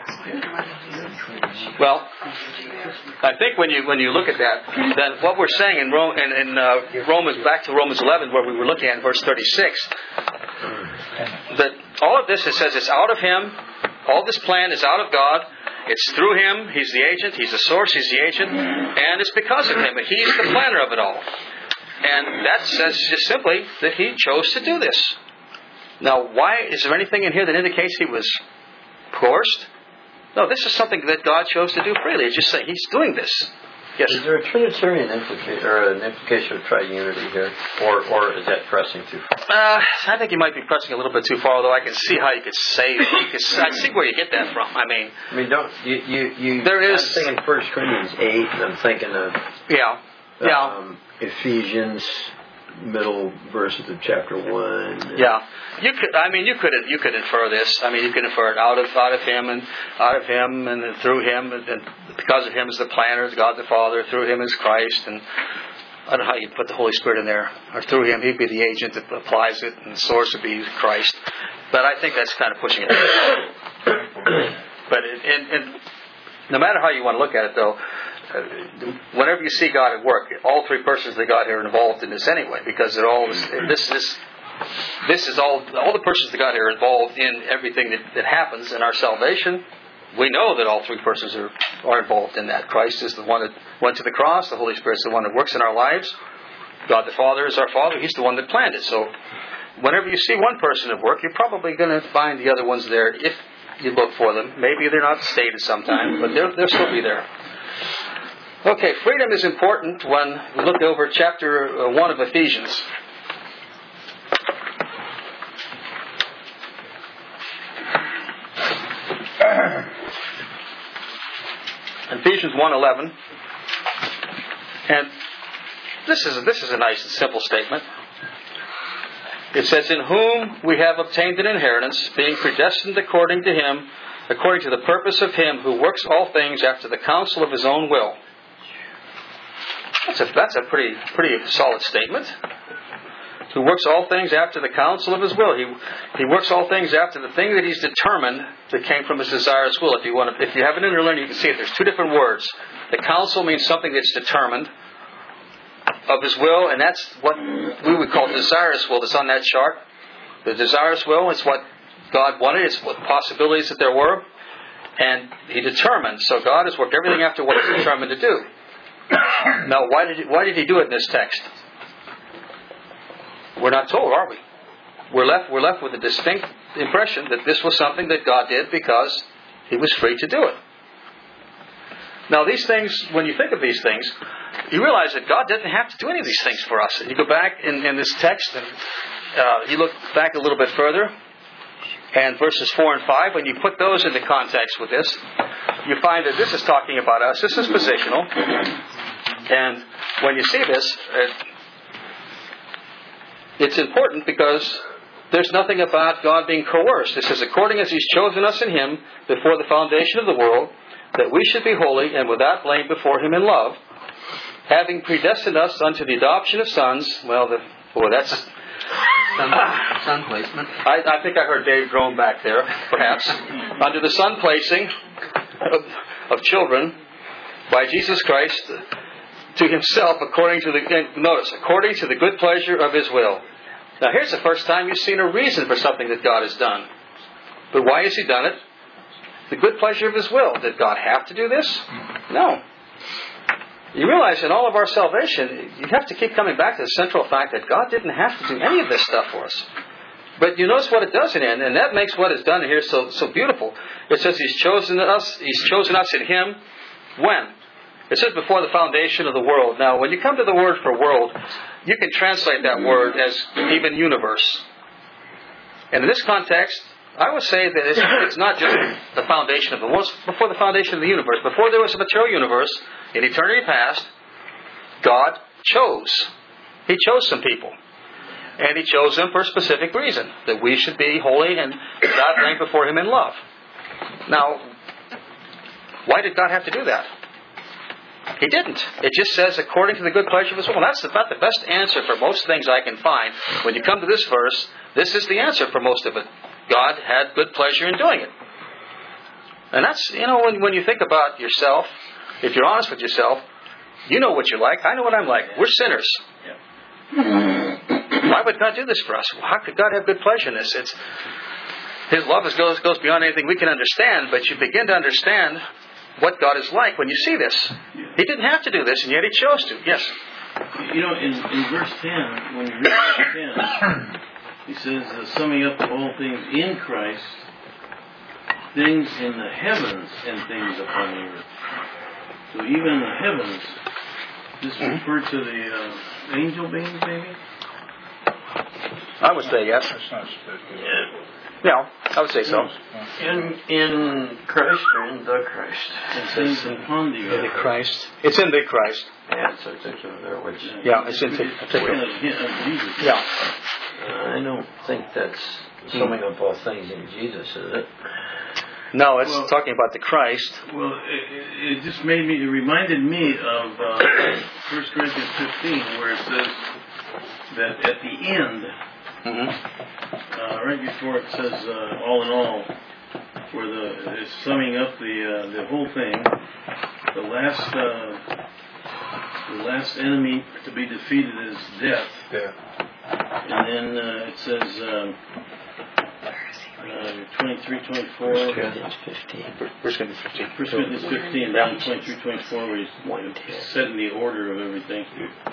Well, I think when you when you look at that, then what we're saying in Rome in, in uh, Romans, back to Romans eleven, where we were looking at verse thirty-six, that all of this, it says it's out of Him. All this plan is out of God. It's through Him. He's the agent. He's the source. He's the agent, and it's because of Him. He's the planner of it all. And that says just simply that He chose to do this. Now, why is there anything in here that indicates He was coerced? No, this is something that God chose to do freely. It's just say He's doing this. Yes. Is there a Trinitarian implication or an implication of triunity here, or or is that pressing too far? Uh, I think you might be pressing a little bit too far, although I can see how you could say. You could, I see where you get that from. I mean, I mean, don't you you, you There is- I'm thinking First Corinthians eight, and I'm thinking of yeah, yeah, um, Ephesians, middle verses of chapter one. yeah. You could. I mean, you could. You could infer this. I mean, you could infer it out of out of Him and out of Him and through Him, and, and because of Him is the planner, is God the Father. Through Him is Christ, and I don't know how you put the Holy Spirit in there. Or through Him, He'd be the agent that applies it, and the source would be Christ. But I think that's kind of pushing it. But it, and, and no matter how you want to look at it, though, uh, whenever you see God at work, all three persons that God here are involved in this anyway, because they're all this this. This is all, all the persons that God here are involved in everything that, that happens in our salvation. We know that all three persons are, are involved in that. Christ is the one that went to the cross. The Holy Spirit is the one that works in our lives. God the Father is our Father. He's the one that planned it. So whenever you see one person at work, you're probably going to find the other ones there if you look for them. Maybe they're not stated sometime, but they'll, they'll still be there. Okay, freedom is important when we look over chapter one of Ephesians. Ephesians one eleven, and this is a, this is a nice and simple statement. It says, "In whom we have obtained an inheritance, being predestined according to Him, according to the purpose of Him who works all things after the counsel of His own will." That's a that's a pretty pretty solid statement. Who works all things after the counsel of His will. He He works all things after the thing that He's determined that came from His desirous will. If you want to, if you have it in your learning, you can see it. There's two different words. The counsel means something that's determined of His will, and that's what we would call desirous will. That's on that chart. The desirous will is what God wanted. It's what possibilities that there were, and He determined. So God has worked everything after what He's determined to do. Now, why did he, why did He do it in this text? We're not told, are we? We're left we're left with a distinct impression that this was something that God did because He was free to do it. Now, these things, when you think of these things, you realize that God doesn't have to do any of these things for us. And you go back in, in this text and uh, you look back a little bit further, and verses four and five, when you put those into context with this, you find that this is talking about us. This is positional. And when you see this, it, it's important because there's nothing about God being coerced. It says, according as He's chosen us in Him before the foundation of the world, that we should be holy and without blame before Him in love, having predestined us unto the adoption of sons. Well, the, boy, that's... Sun, sun placement. I, I think I heard Dave groan back there, perhaps. Under the sun placing of, of children by Jesus Christ, to Himself according to the, notice, according to the good pleasure of His will. Now here's the first time you've seen a reason for something that God has done. But why has He done it? The good pleasure of His will. Did God have to do this? No. You realize in all of our salvation, you have to keep coming back to the central fact that God didn't have to do any of this stuff for us. But you notice what it does in it, and that makes what is done here so so beautiful. It says He's chosen us, He's chosen us in Him. When? It says before the foundation of the world. Now, when you come to the word for world, you can translate that word as even universe. And in this context, I would say that it's, it's not just the foundation of the world, it's before the foundation of the universe. Before there was a material universe, in eternity past, God chose. He chose some people. And He chose them for a specific reason. That we should be holy and without rank before Him in love. Now, why did God have to do that? He didn't. It just says, according to the good pleasure of His will. And that's about the best answer for most things I can find. When you come to this verse, this is the answer for most of it. God had good pleasure in doing it. And that's, you know, when, when you think about yourself, if you're honest with yourself, you know what you like. I know what I'm like. We're sinners. Why would God do this for us? How could God have good pleasure in this? It's, His love is, goes, goes beyond anything we can understand, but you begin to understand what God is like when you see this. He didn't have to do this, and yet He chose to. Yes? You know, in, in verse ten, when you read verse ten, He says, uh, summing up all things in Christ, things in the heavens and things upon the earth. So even in the heavens, this mm-hmm. referred to the uh, angel beings, maybe? I would say yes. That's not specific. Yeah, I would say so. In in Christ or in the Christ? And things upon the earth. In the Christ. It's in the Christ. Yeah, it's particular there, which... Yeah, it's in particular. Yeah. Uh, I don't think that's summing up all things in Jesus, is it? No, it's well, talking about the Christ. Well, it, it just made me, it reminded me of uh, First Corinthians fifteen, where it says that at the end, Mm-hmm. uh, right before it says uh, all in all, where the it's summing up the uh, the whole thing, the last uh, the last enemy to be defeated is death. Death. And then uh, it says um, uh, twenty-three, twenty-four. First Corinthians fifteen. First Corinthians fifteen. First Corinthians fifteen, down twenty-three, twenty-four, where he's setting the order of everything.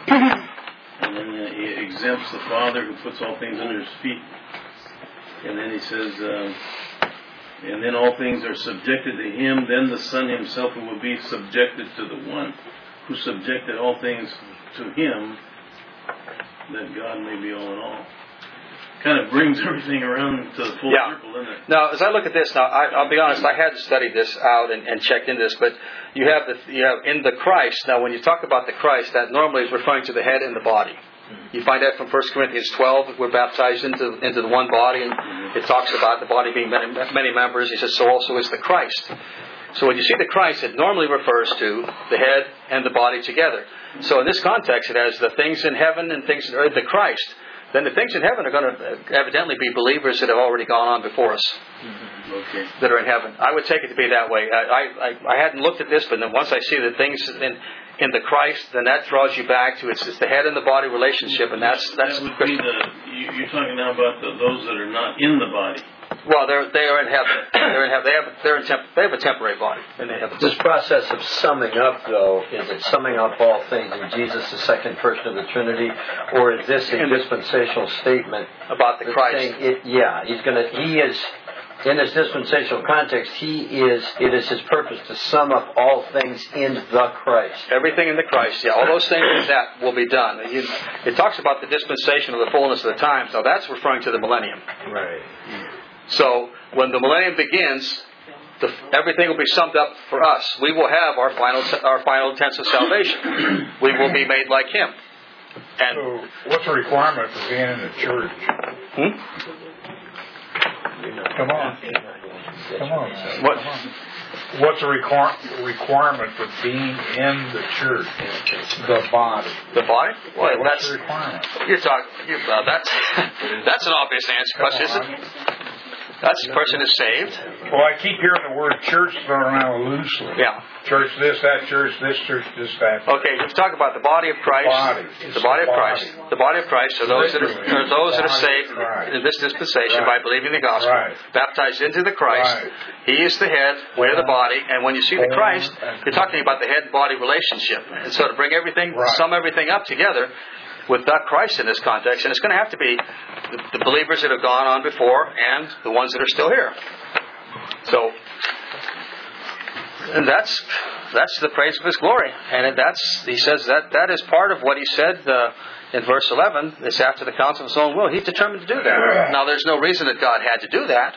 And then uh, he exempts the Father who puts all things under His feet. And then he says, um, and then all things are subjected to Him. Then the Son Himself who will be subjected to the one who subjected all things to Him, that God may be all in all. Kind of brings everything around to the full yeah. circle, doesn't it? Now, as I look at this, now I, I'll be honest, I hadn't studied this out and, and checked into this, but you have the you have in the Christ. Now, when you talk about the Christ, that normally is referring to the head and the body. You find that from First Corinthians twelve. We're baptized into into the one body, and it talks about the body being many, many members. He says, so also is the Christ. So when you see the Christ, it normally refers to the head and the body together. So in this context, it has the things in heaven and things in earth, the Christ. Then the things in heaven are going to evidently be believers that have already gone on before us, Mm-hmm. Okay. that are in heaven. I would take it to be that way. I, I, I hadn't looked at this, but then once I see the things in in the Christ, then that draws you back to it's, it's the head and the body relationship, and that's that's. That would be the. You, you're talking now about the, those that are not in the body. Well, they're they are in heaven. They're in heaven. They have they're in temp, they have a temporary body, and they have. This process of summing up, though, is it summing up all things in Jesus, the second person of the Trinity, or is this a dispensational statement about the Christ? Saying it, yeah, he's going to. He is in this dispensational context. He is. It is His purpose to sum up all things in the Christ. Everything in the Christ. Yeah, all those things that will be done. It talks about the dispensation of the fullness of the times. Now that's referring to the millennium. Right. So when the millennium begins, the, everything will be summed up for us. We will have our final our final tense of salvation. We will be made like Him. And so, what's the requirement for being in the church? Hmm? Come on, come on. What? Come on. What's the requir- requirement for being in the church? The body. The body? Well, What's that's the requirement? you're talking. You, uh, that's that's an obvious answer question, isn't it? That's the person is saved. Well, I keep hearing the word church thrown around loosely. Yeah. Church this, that church, this church, this, that. Okay, let's talk about the body of Christ. Body. The body of Body. Christ. The body of Christ are those that are, are those that are Body saved of Christ. in this dispensation Right. by believing the gospel, Right. baptized into the Christ. Right. He is the head, we are the body, and when you see the Born Christ, and- you're talking about the head-body relationship. And so to bring everything, Right. sum everything up together, with that Christ in this context, and it's going to have to be the, the believers that have gone on before and the ones that are still here. So, and that's that's the praise of His glory, and that's he says that that is part of what He said uh, in verse eleven. It's after the counsel of His own will. He's determined to do that. Now, there's no reason that God had to do that.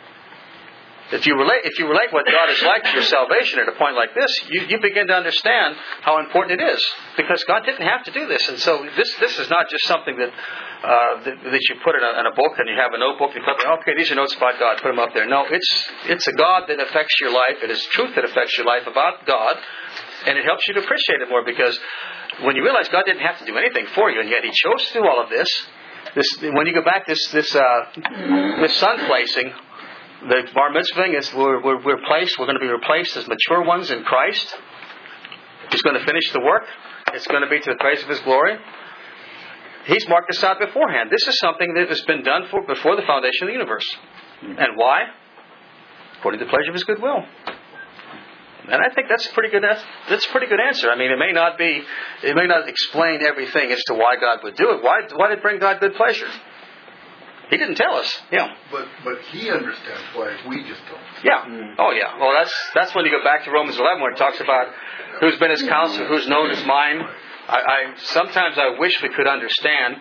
If you relate, if you relate what God is like to your salvation at a point like this, you, you begin to understand how important it is, because God didn't have to do this. And so this this is not just something that uh, that, that you put in a, in a book and you have a notebook and you put, okay, these are notes about God, put them up there. No, it's it's a God that affects your life. It is truth that affects your life about God, and it helps you to appreciate it more, because when you realize God didn't have to do anything for you, and yet He chose to do all of this. This when you go back, this this uh, this sun placing. The bar mitzvahing is we're, we're, we're placed, we're going to be replaced as mature ones in Christ. He's going to finish the work. It's going to be to the praise of His glory. He's marked this out beforehand. This is something that has been done for before the foundation of the universe. And why? According to the pleasure of His good will. And I think that's a pretty good that's, that's a pretty good answer. I mean, it may not be, it may not explain everything as to why God would do it. Why, why did it bring God good pleasure? He didn't tell us. Yeah. But but He understands why, we just don't. Yeah. Oh, yeah. Well, that's that's when you go back to Romans eleven, where it talks about who's been His counselor, who's known as mine. I, I sometimes I wish we could understand.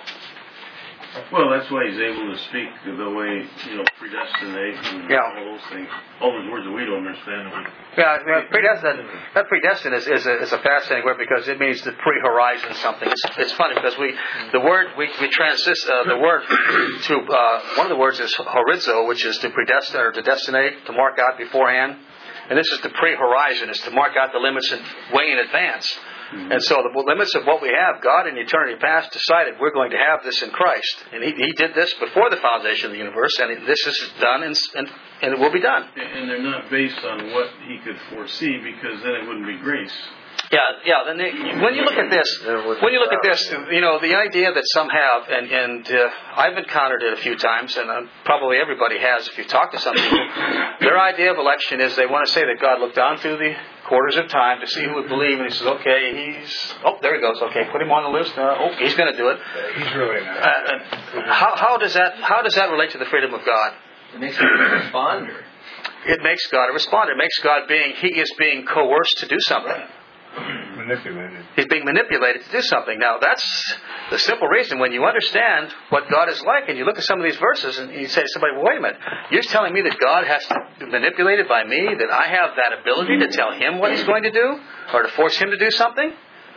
Well, that's why He's able to speak the way, you know, predestinate and Yeah. all those things. All those words that we don't understand. Yeah, yeah, predestined. That predestined is, is, a, is a fascinating word, because it means to pre-horizon something. It's, it's funny because we the word we we transist uh, the word to uh, one of the words is horizo, which is to predestinate or to destinate, to mark out beforehand, and this is to pre-horizon, is to mark out the limits in, way in advance. And so the limits of what we have, God in eternity past decided we're going to have this in Christ. And He, he did this before the foundation of the universe, and this is done, and, and, and it will be done. And they're not based on what He could foresee, because then it wouldn't be grace. Yeah, yeah. Then they, when you look at this, when you look at this, you know, the idea that some have, and, and uh, I've encountered it a few times, and uh, probably everybody has if you talk to some people, their idea of election is they want to say that God looked down through the quarters of time to see who would believe, and He says, okay, he's, oh, there he goes, okay, put him on the list, uh, oh, he's going to do it. He's really not. Uh, how, how does that, how does that relate to the freedom of God? It makes him a responder. It makes God a responder. It makes God being, He is being coerced to do something. Manipulated. He's being manipulated to do something. Now, that's the simple reason. When you understand what God is like, and you look at some of these verses, and you say to somebody, well, wait a minute, you're telling me that God has to be manipulated by me, that I have that ability to tell Him what He's going to do, or to force Him to do something?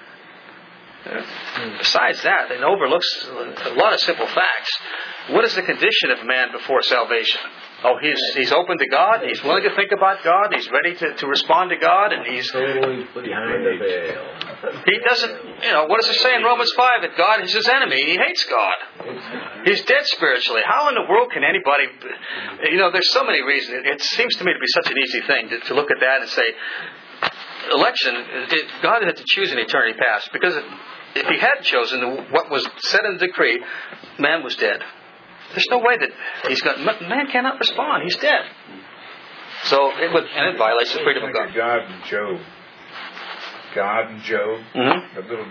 Besides that, it overlooks a lot of simple facts. What is the condition of man before salvation? Oh, he's he's open to God. He's willing to think about God. He's ready to, to respond to God, and he's Totally behind the veil. he doesn't. You know, what does it say in Romans five? That God is his enemy. He hates God. He's dead spiritually. How in the world can anybody? You know, there's so many reasons. It, it seems to me to be such an easy thing to, to look at that and say, election. It, God had to choose in eternity past, because if, if He had chosen what was said in the decree, man was dead. There's no way that he's got. Man cannot respond. He's dead. So it would, and it violates the freedom of God. God and Job. God and Job. Mm-hmm. The little,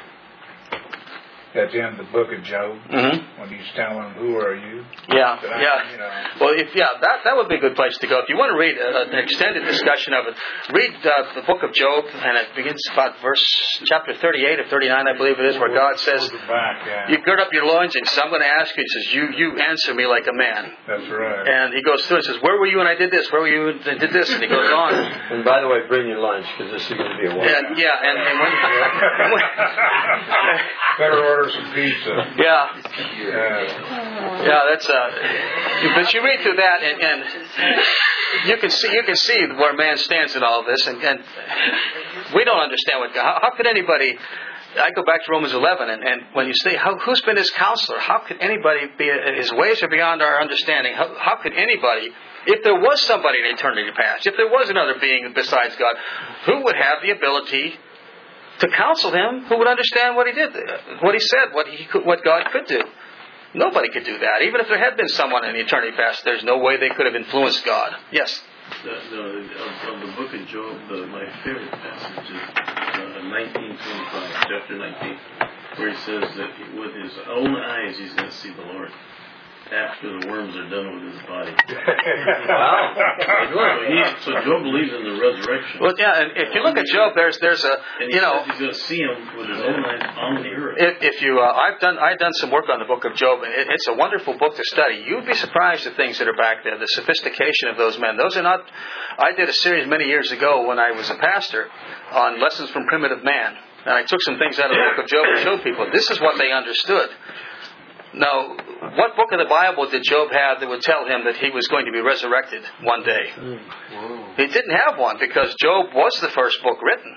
at the end of the book of Job, mm-hmm. when he's telling him, "Who are you?" Yeah, I, yeah. You know, well, if, yeah, that that would be a good place to go. If you want to read uh, an extended discussion of it, read uh, the book of Job, and it begins about verse chapter thirty-eight or thirty-nine, I believe it is, where God says, back, yeah. "You gird up your loins, and he says, I'm going to ask you." He says, "You you answer me like a man." That's right. And he goes through and says, "Where were you when I did this? Where were you when I did this?" And he goes on. And by the way, bring your lunch, because this is going to be a while. And, yeah, and, and when, when better order some pizza. yeah. Yeah. Yeah, that's uh. But you read through that, and, and you can see you can see where man stands in all of this, and, and we don't understand what God. How, how could anybody I go back to Romans eleven, and, and when you say, how, who's been his counselor? How could anybody be, his ways are beyond our understanding. How, how could anybody, if there was somebody in eternity past, if there was another being besides God, who would have the ability to counsel him, who would understand what he did, what he said, what he could, what God could do? Nobody could do that. Even if there had been someone in the eternity past, there's no way they could have influenced God. Yes? The, the, of, of the book of Job, the, my favorite passage is uh, nineteen twenty-five, chapter nineteen, where he says that he, with his own eyes he's going to see the Lord after the worms are done with his body. Wow. So, he, so Job believes in the resurrection. Well, yeah, and if you look at Job, there's there's a and he you know says he's going to see him with his own eyes on the earth. if, if you uh, I've done I've done some work on the book of Job, and it, it's a wonderful book to study. You'd be surprised at things that are back there, the sophistication of those men. Those are not. I did a series many years ago when I was a pastor on lessons from primitive man, and I took some things out of the book of Job and showed people this is what they understood. Now, what book of the Bible did Job have that would tell him that he was going to be resurrected one day? Mm. He didn't have one because Job was the first book written.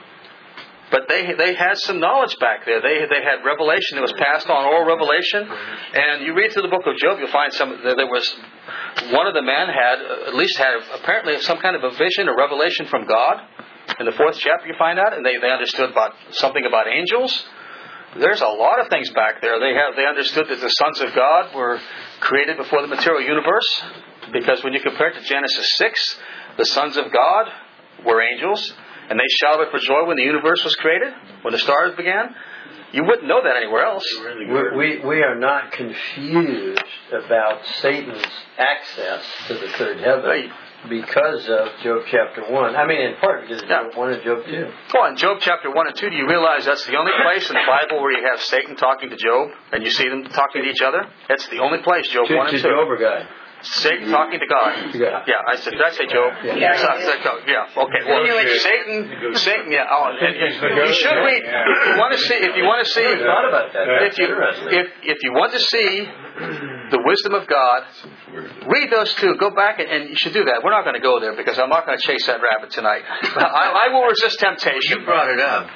But they they had some knowledge back there. They they had revelation that was passed on, oral revelation. And you read through the book of Job, you'll find some. There was one of the men had at least had apparently some kind of a vision, a revelation from God. In the fourth chapter, you find out, and they they understood about something about angels. There's a lot of things back there. They have they understood that the sons of God were created before the material universe, because when you compare it to Genesis six, the sons of God were angels, and they shouted for joy when the universe was created, when the stars began. You wouldn't know that anywhere else. We, we, we are not confused about Satan's access to the third heaven because of Job chapter one. I mean, in part because of yeah. Job one and Job two. Well, in Job chapter one and two, do you realize that's the only place in the Bible where you have Satan talking to Job and you see them talking to each other? That's the only place, Job to, one and to two. Job or God? Satan talking to God. Yeah, yeah I said, did I say Job? Yeah. Yeah, I said, yeah. Okay. Well, Satan, Satan, yeah. Oh, and, and you should read. If you want to see, if you want to see, I thought about that. if you if if you want to see the wisdom of God, read those two. Go back and, and you should do that. We're not going to go there because I'm not going to chase that rabbit tonight. I, I will resist temptation. You brought it up.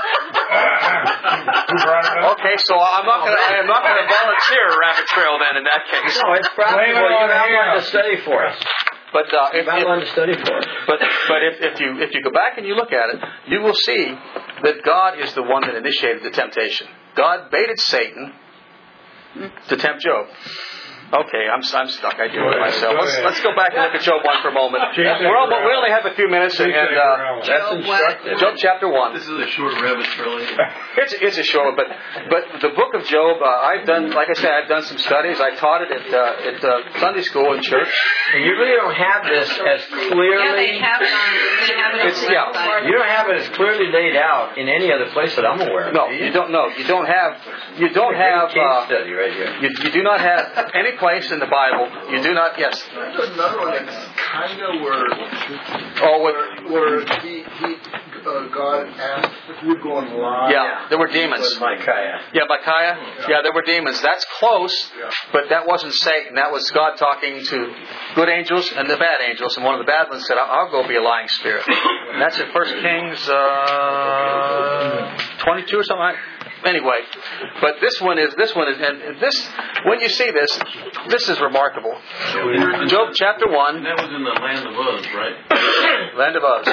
Uh, okay, so I'm not going to. I'm not going to volunteer a rabbit trail then. In that case, no, it's practical. You have one to study for us. But uh, if, if, one to study for us. But but if, if you if you go back and you look at it, you will see that God is the one that initiated the temptation. God baited Satan to tempt Job. Okay, I'm I'm stuck. I deal with myself. Let's let's go back and look at Job one for a moment. We're all, we only have a few minutes, and uh, that's instructive. Job chapter one. This is a short rabbit trail. It's it's a short, but but the book of Job. Uh, I've done, like I said, I've done some studies. I taught it at uh, at uh, Sunday school and church. And you really don't have this as clearly. Yeah, they have it on. They have it on It's, the yeah. website. You don't have it as clearly laid out in any other place that I'm aware of. No, you don't know. You don't have. You don't have. Case Uh, study right here. you, you do not have any place in the Bible. You do not. Yes. There's another one that's kind of where, Oh, with, where he, he uh, God asked who'd go on live. yeah, there were demons. With Micaiah. Yeah, Micaiah. Yeah, there were demons. That's close, but that wasn't Satan. That was God talking to good angels and the bad angels. And one of the bad ones said, "I'll, I'll go be a lying spirit." And that's in First Kings uh, twenty-two or something like that. Anyway, but this one is this one is and this when you see this, this is remarkable. Job chapter one. And that was in the land of Uz, right? Land of Uz.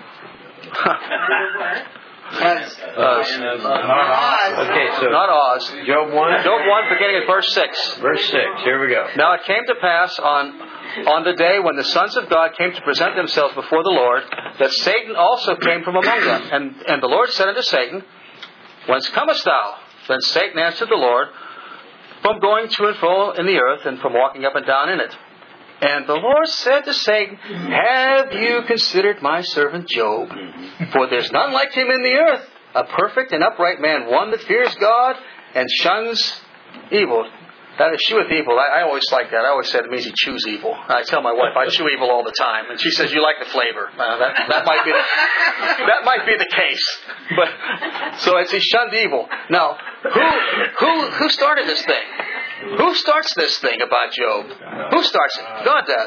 Uz. Okay, so Not Oz. Job one. Job one, beginning at verse six. Verse six. Here we go. Now it came to pass on on the day when the sons of God came to present themselves before the Lord, that Satan also came from among them. And and the Lord said unto Satan, Whence comest thou? Then Satan answered the Lord, From going to and fro in the earth, and from walking up and down in it. And the Lord said to Satan, Have you considered my servant Job? For there's none like him in the earth, a perfect and upright man, one that fears God and shuns evil. That is, sheweth evil. I, I always like that. I always said it means he chews evil. I tell my wife, I chew evil all the time. And she says, you like the flavor. Uh, that, that might be the, that might be the case. But so it's he shunned evil. Now, who who who started this thing? Who starts this thing about Job? Who starts it? God does.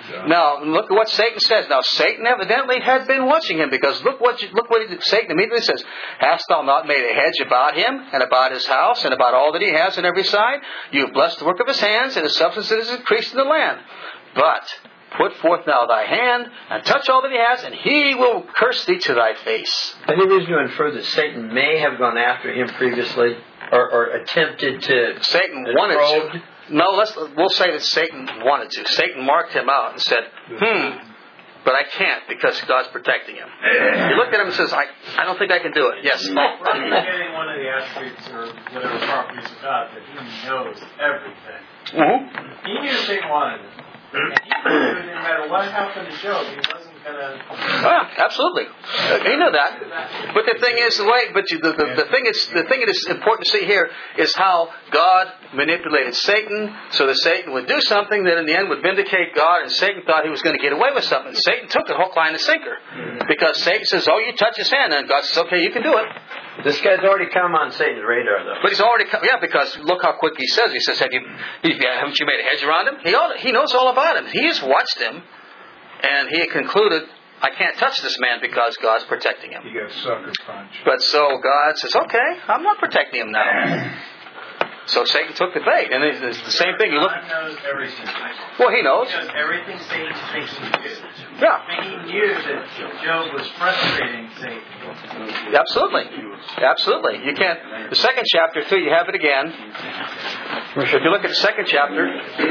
Now, look at what Satan says. Now, Satan evidently had been watching him, because look what you, look what he, Satan immediately says. Hast thou not made a hedge about him, and about his house, and about all that he has on every side? You have blessed the work of his hands, and his substance that is increased in the land. But put forth now thy hand, and touch all that he has, and he will curse thee to thy face. Any reason to infer that Satan may have gone after him previously, or, or attempted to? Satan wanted probed? to. No, let's, we'll say that Satan wanted to. Satan marked him out and said, hmm, but I can't because God's protecting him. He looked at him and says, I, I don't think I can do it. Yes? He's getting one of the attributes or whatever properties of God, that he knows everything. Mm-hmm. He knew Satan wanted him. And he knew that no matter what happened to Job, he wasn't going to... Ah, absolutely. He knew that. But the thing is, the way, but you, the, the, the thing is, the thing that is important to see here is how God manipulated Satan so that Satan would do something that in the end would vindicate God, and Satan thought he was going to get away with something. Satan took it hook, line, and sinker. Because Satan says, oh, you touch his hand, and God says, okay, you can do it. This guy's already come on Satan's radar, though. But he's already come, yeah, because look how quick he says. He says, have you, haven't you made a hedge around him? He, ought, he knows all about him. He has watched him, and he had concluded, I can't touch this man because God's protecting him. You got sucker punch. But so God says, okay, I'm not protecting him now. So Satan took the bait, and it's the same thing. You look. God knows everything. Well, he knows. He knows everything Satan thinks he knows. Yeah. And he knew that Job was frustrating Satan. Absolutely. Absolutely. You can't. The second chapter, too, you have it again. If you look at the second chapter,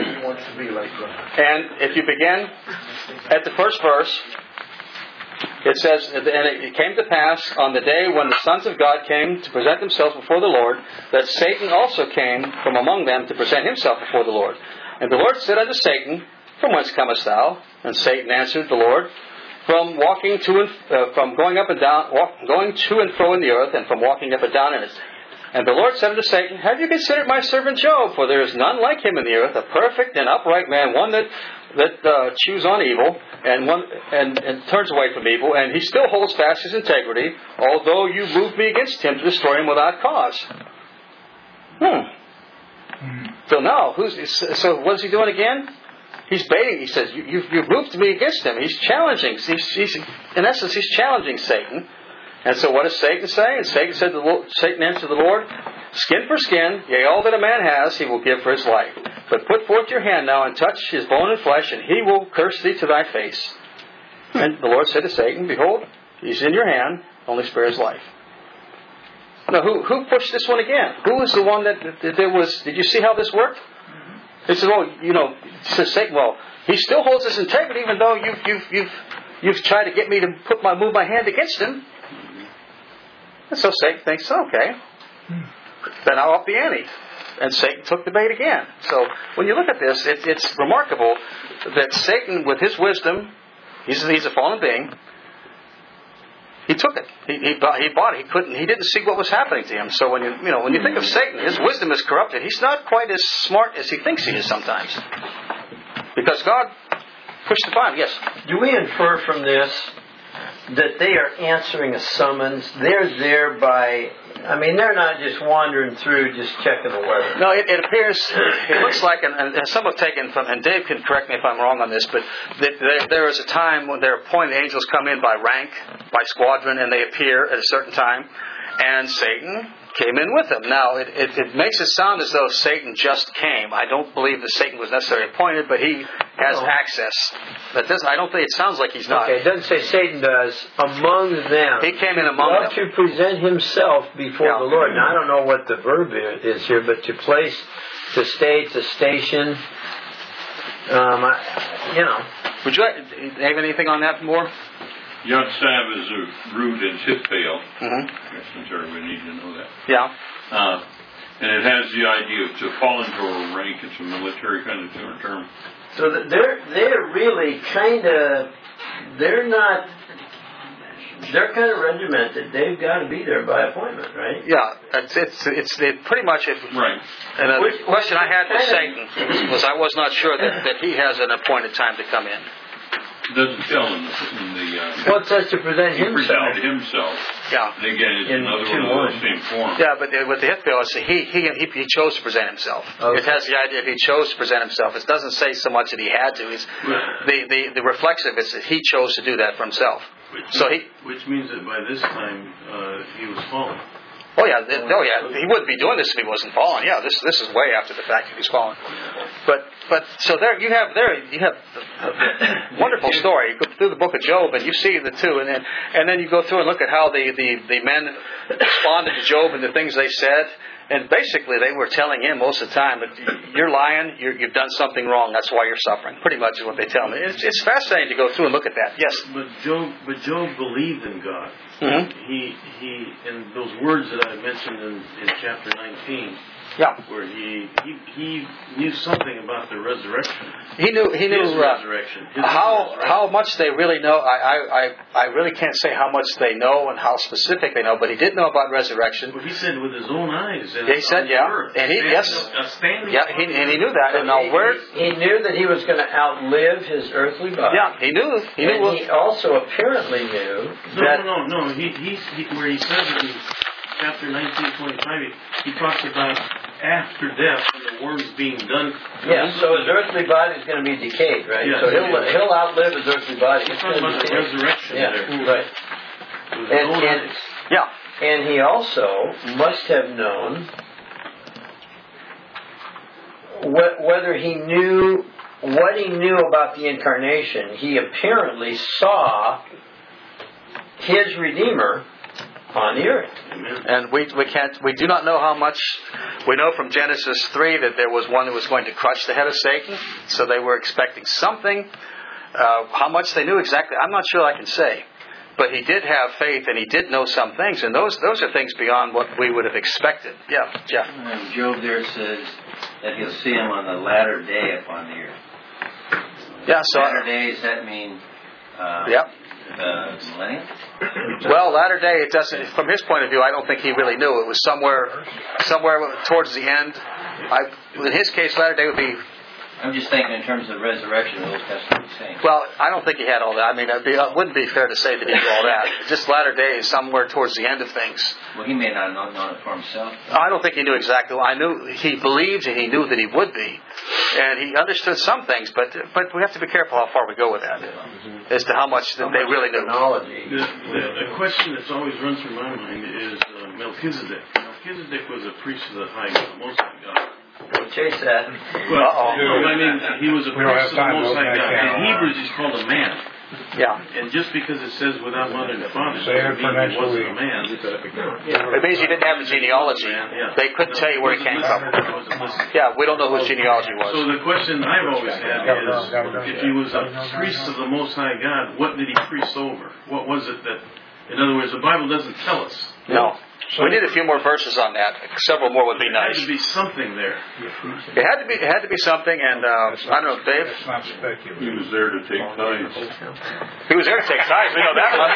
and if you begin at the first verse, it says, and it came to pass on the day when the sons of God came to present themselves before the Lord, that Satan also came from among them to present himself before the Lord. And the Lord said unto Satan, From whence comest thou? And Satan answered the Lord, From walking to and uh, from going up and down, walk, going to and fro in the earth, and from walking up and down in it. And the Lord said unto Satan, Have you considered my servant Job? For there is none like him in the earth, a perfect and upright man, one that that uh, chews on evil and one and, and turns away from evil, and he still holds fast his integrity, although you moved me against him to destroy him without cause. Hmm. So now, who's so? What is he doing again? He's baiting. He says, you, you've, you've moved me against him. He's challenging. He's, he's, in essence, he's challenging Satan. And so what does Satan say? And Satan said, the Lord, Satan answered the Lord, Skin for skin, yea, all that a man has, he will give for his life. But put forth your hand now and touch his bone and flesh, and he will curse thee to thy face. And the Lord said to Satan, Behold, he's in your hand, only spare his life. Now, who who pushed this one again? Who was the one that, that there was? Did you see how this worked? They said, "Well, you know," says Satan. Well, he still holds his integrity, even though you've you've you've you've tried to get me to put my move my hand against him. And so Satan thinks, okay, then I'll up the ante. And Satan took the bait again. So when you look at this, it, it's remarkable that Satan, with his wisdom, he's he's a fallen being. He took it. He, he, bought, he bought it. He couldn't. He didn't see what was happening to him. So when you you know when you think of Satan, his wisdom is corrupted. He's not quite as smart as he thinks he is sometimes, because God pushed the button. Yes. Do we infer from this that they are answering a summons? They're there by. I mean, they're not just wandering through, just checking the weather. No, it, it appears, it looks like, and, and some have taken from, and Dave can correct me if I'm wrong on this, but the, the, there is a time when they're appointed angels come in by rank, by squadron, and they appear at a certain time, and Satan came in with them. Now, it, it, it makes it sound as though Satan just came. I don't believe that Satan was necessarily appointed, but he has no. access. But this, I don't think it sounds like he's not. Okay, it doesn't say Satan does. Among them. He came in among well, them. to present himself before yeah. the Lord. Now, I don't know what the verb is here, but to place, to state, to station. Um, I, you know. Would you have anything on that more? Yod-Sav is a root in Tithpale. Mm-hmm. I guess everybody needs to know that. Yeah. Uh, and it has the idea of to fall into a rank. It's a military kind of term. So they're they're really kind of they're not they're kind of regimented. They've got to be there by appointment, right? Yeah, it's it's it's it pretty much it. Right. And the Which, question I had with Satan was I was not sure that, that he has an appointed time to come in. It doesn't tell in the, in the uh, Well, it says to present he himself. presented himself. Yeah. And again, it's In another two one of words. those same forms. Yeah, but with the Hithbill, it's he, he, he, he chose to present himself. Okay. It has the idea that he chose to present himself. It doesn't say so much that he had to. It's, the, the, the reflexive is that he chose to do that for himself. Which, So he, which means that by this time, uh, he was fallen. oh yeah, th- oh yeah, he wouldn't be doing this if he wasn't fallen. Yeah, this this is way after the fact that he's fallen. But but so there you have there you have a wonderful story. You go through the book of Job and you see the two, and then and then you go through and look at how the the, the men responded to Job and the things they said. And basically, they were telling him most of the time that you're lying, you're, you've done something wrong. That's why you're suffering. Pretty much is what they tell me. It's, it's fascinating to go through and look at that. Yes. But Job, but Job believed in God. Mm-hmm. He he, and those words that I mentioned in, in chapter nineteen. Yeah. Where he, he he knew something about the resurrection. He knew he knew His uh, resurrection. His how resurrection. how much they really know. I, I I I really can't say how much they know and how specific they know, but he did know about resurrection. Well, he said with his own eyes. And Yeah, he said, on the yeah. earth, And he- standing- yes. a standing Yeah, he, and he knew that. And now where? He knew that he was going to outlive his earthly body. Yeah, he knew. He knew. And What, he also apparently knew No, that no, no, no. He, he, he, where he says in chapter nineteen twenty-five, he, he talks about after death and the worms being done. yeah, so his earthly body is going to be decayed, right? Yeah. So he'll he'll outlive his earthly body. He's It's talking gonna about the decay. resurrection Yeah, there. right. With his And, own and eyes. yeah. and he also must have known wh- whether he knew what he knew about the incarnation. He apparently saw his Redeemer on the earth. Amen. And we we can't we do not know how much. We know from Genesis three that there was one that was going to crush the head of Satan. So they were expecting something. Uh, how much they knew exactly, I'm not sure I can say. But he did have faith, and he did know some things, and those those are things beyond what we would have expected. Yeah, Jeff. Um, Job there says that he'll see him on the latter day upon the earth. Yeah. So. Latter day, does that mean uh, Yep. the millennium? Well, latter day, it doesn't. From his point of view, I don't think he really knew. It was somewhere, somewhere towards the end. I, in his case, latter day would be. I'm just thinking in terms of resurrection, the Old Testament saints. Well, I don't think he had all that. I mean, it'd be, it wouldn't be fair to say that he knew all that. Just latter day is somewhere towards the end of things. Well, he may not have known it for himself. I don't think he knew exactly. I knew he believed and he knew that he would be, and he understood some things. But but we have to be careful how far we go with that, as to how much that they really knew. Technology. The, the, the question that's always run through my mind is uh, Melchizedek. Melchizedek was a priest of the high God, Most High God. Don't chase that. Well, Uh-oh. no, I mean, he was a We don't priest of have the time to Most open High that God. can. In Hebrews, he's called a man. Yeah, And just because it says without mother and father, Say it doesn't for mean next he wasn't week. a man. it means he didn't have the genealogy. Yeah. They couldn't tell you where he came from. He wasn't listed. Yeah, we don't know whose genealogy So was. the question I've always had is, if he was a priest of the Most High God, what did he priest over? What was it that, in other words, the Bible doesn't tell us. No, we need a few more verses on that. Several more would be There had nice. to be something there. It had to be. It had to be something. And uh, I don't know, Dave. It's not speculative. He was there to take tithes. He was there to take tithes. We know that much.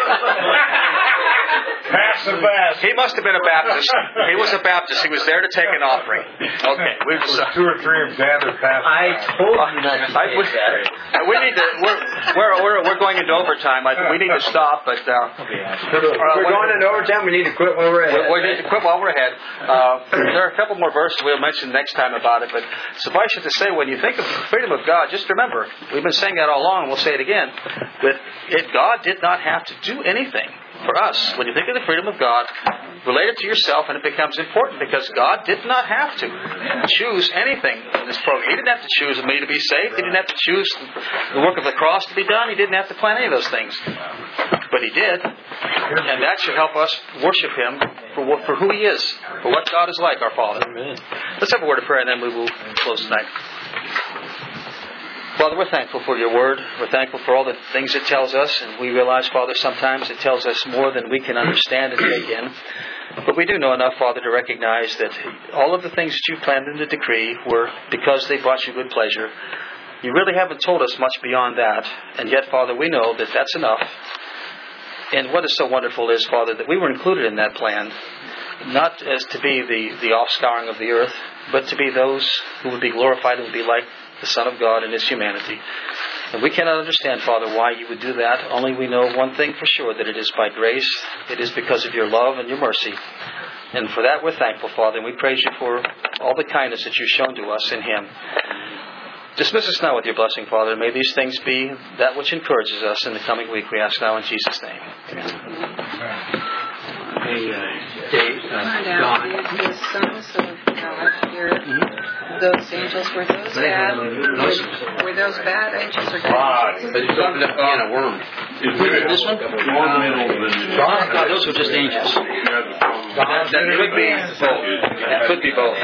Pass the best. He must have been a Baptist. He was a Baptist. He was there to take an offering. Okay, we just. Uh, Two or three of them gathered past. I told you not to I, we, chase that. uh, we need to. We're we're we're, we're going into overtime. I, we need to stop. But uh, We're going into overtime. We need to quit while we're ahead. we, we need to quit while we're ahead. Uh, there are a couple more verses we'll mention next time about it. But suffice it to say, when you think of the freedom of God, just remember we've been saying that all along, and we'll say it again. That it, God did not have to do anything for us. When you think of the freedom of God, relate it to yourself, and it becomes important because God did not have to choose anything in this program. He didn't have to choose me to be saved. He didn't have to choose the work of the cross to be done. He didn't have to plan any of those things. But He did. And that should help us worship Him for what, for who He is, for what God is like, our Father. Let's have a word of prayer, and then we will close tonight. Father, we're thankful for Your Word. We're thankful for all the things it tells us. And we realize, Father, sometimes it tells us more than we can understand and take in. But we do know enough, Father, to recognize that all of the things that You planned in the decree were because they brought You good pleasure. You really haven't told us much beyond that. And yet, Father, we know that that's enough. And what is so wonderful is, Father, that we were included in that plan, not as to be the, the offscouring of the earth, but to be those who would be glorified and would be like the Son of God in His humanity. And we cannot understand, Father, why you would do that. Only we know one thing for sure, that it is by grace. It is because of your love and your mercy. And for that we're thankful, Father, and we praise you for all the kindness that you've shown to us in Him. Dismiss us now with your blessing, Father. May these things be that which encourages us in the coming week. We ask now in Jesus' name. Amen. Hey, uh, Dave, uh, Don. The sons of God here. Those angels, were those bad? Were, were those bad angels or good angels? But it's opened up being a worm. This one? No, those were just angels. That, that could be both. It could be both.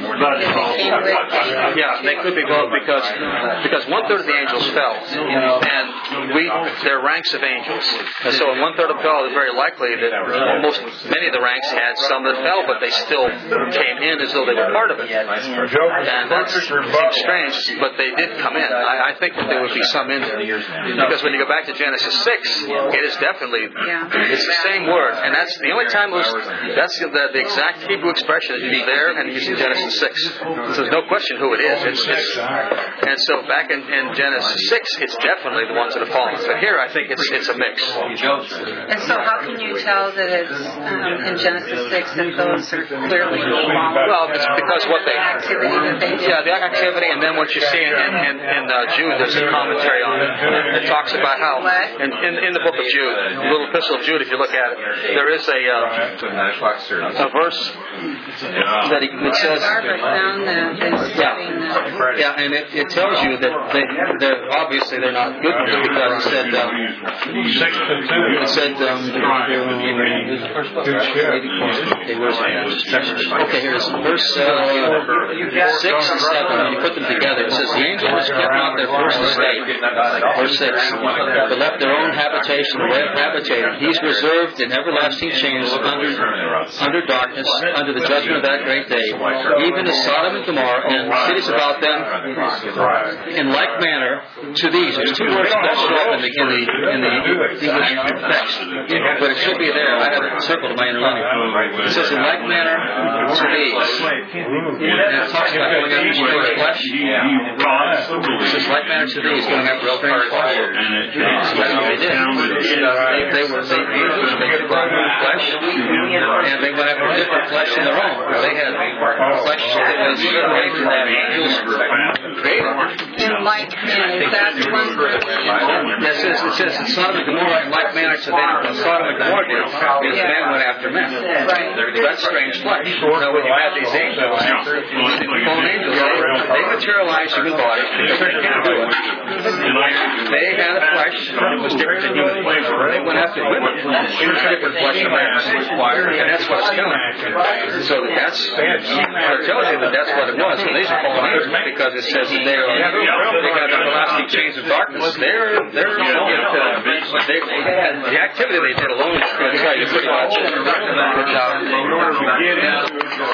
Yeah, they could be both because because one third of the angels fell, and we they're ranks of angels. And so, in one third of fell, it's very likely that almost many of the ranks had some that fell, but they still came in as though they were part of it. And that seems strange, but they did come in. I, I think that there would be some in there because when you go back to Genesis six, it is definitely it's the same word, and that's the only time those. That's the, the exact Hebrew expression that is there and used in Genesis six. So there's no question who it is. It's, it's, and so back in, in Genesis six, it's definitely the ones that have fallen. But here, I think it's it's a mix. And so, how can you tell that it's um, in Genesis six that those are clearly fallen? Well, it's because what they activity that they did. yeah, the activity, and then what you see in in, in, in uh, Jude, there's a commentary on it. It talks about how in, in in the book of Jude, the little epistle of Jude, if you look at it, there is a uh, a verse that he, it says, yeah, yeah, and it, it tells you that they, they're obviously they're not good ones because it said, um, it said, um, okay, here's verse uh, six and seven. When you put them together, it says the angels which kept not their first estate, verse six, but left their own habitation, habitated. He's reserved in everlasting chains under under darkness, under the judgment of that great day, even as Sodom and Gomorrah and the cities about them. In like manner, to these, there's two words that show up in the in the, in the English text, but it should be there. I have it circled in my interlinear. It says, "In like manner to these," and it talks about going after strange flesh. It says, "Like manner to these, going after strange flesh." So that's what they did. They, they were they they took on flesh, and they went after different flesh in their own. They had flesh that was made from that angels created. In like manner, that's one verse. It says, it says in Sodom and Gomorrah, in like manner to them. Sodom and Gomorrah did, because man went after men. Right. That's strange flesh. Now, when you have these angels, fallen angels, they, they materialize human bodies because they can't do it. They had a flesh that was different than human flesh. They went after women. It was different flesh than man. And that's what it's telling you. So that's, it tells you that that's what it was. So these are fallen angels because it says that they are, they got everlasting chains of darkness. They're, they're, you know, they, the activity they did alone is going to tell you pretty much.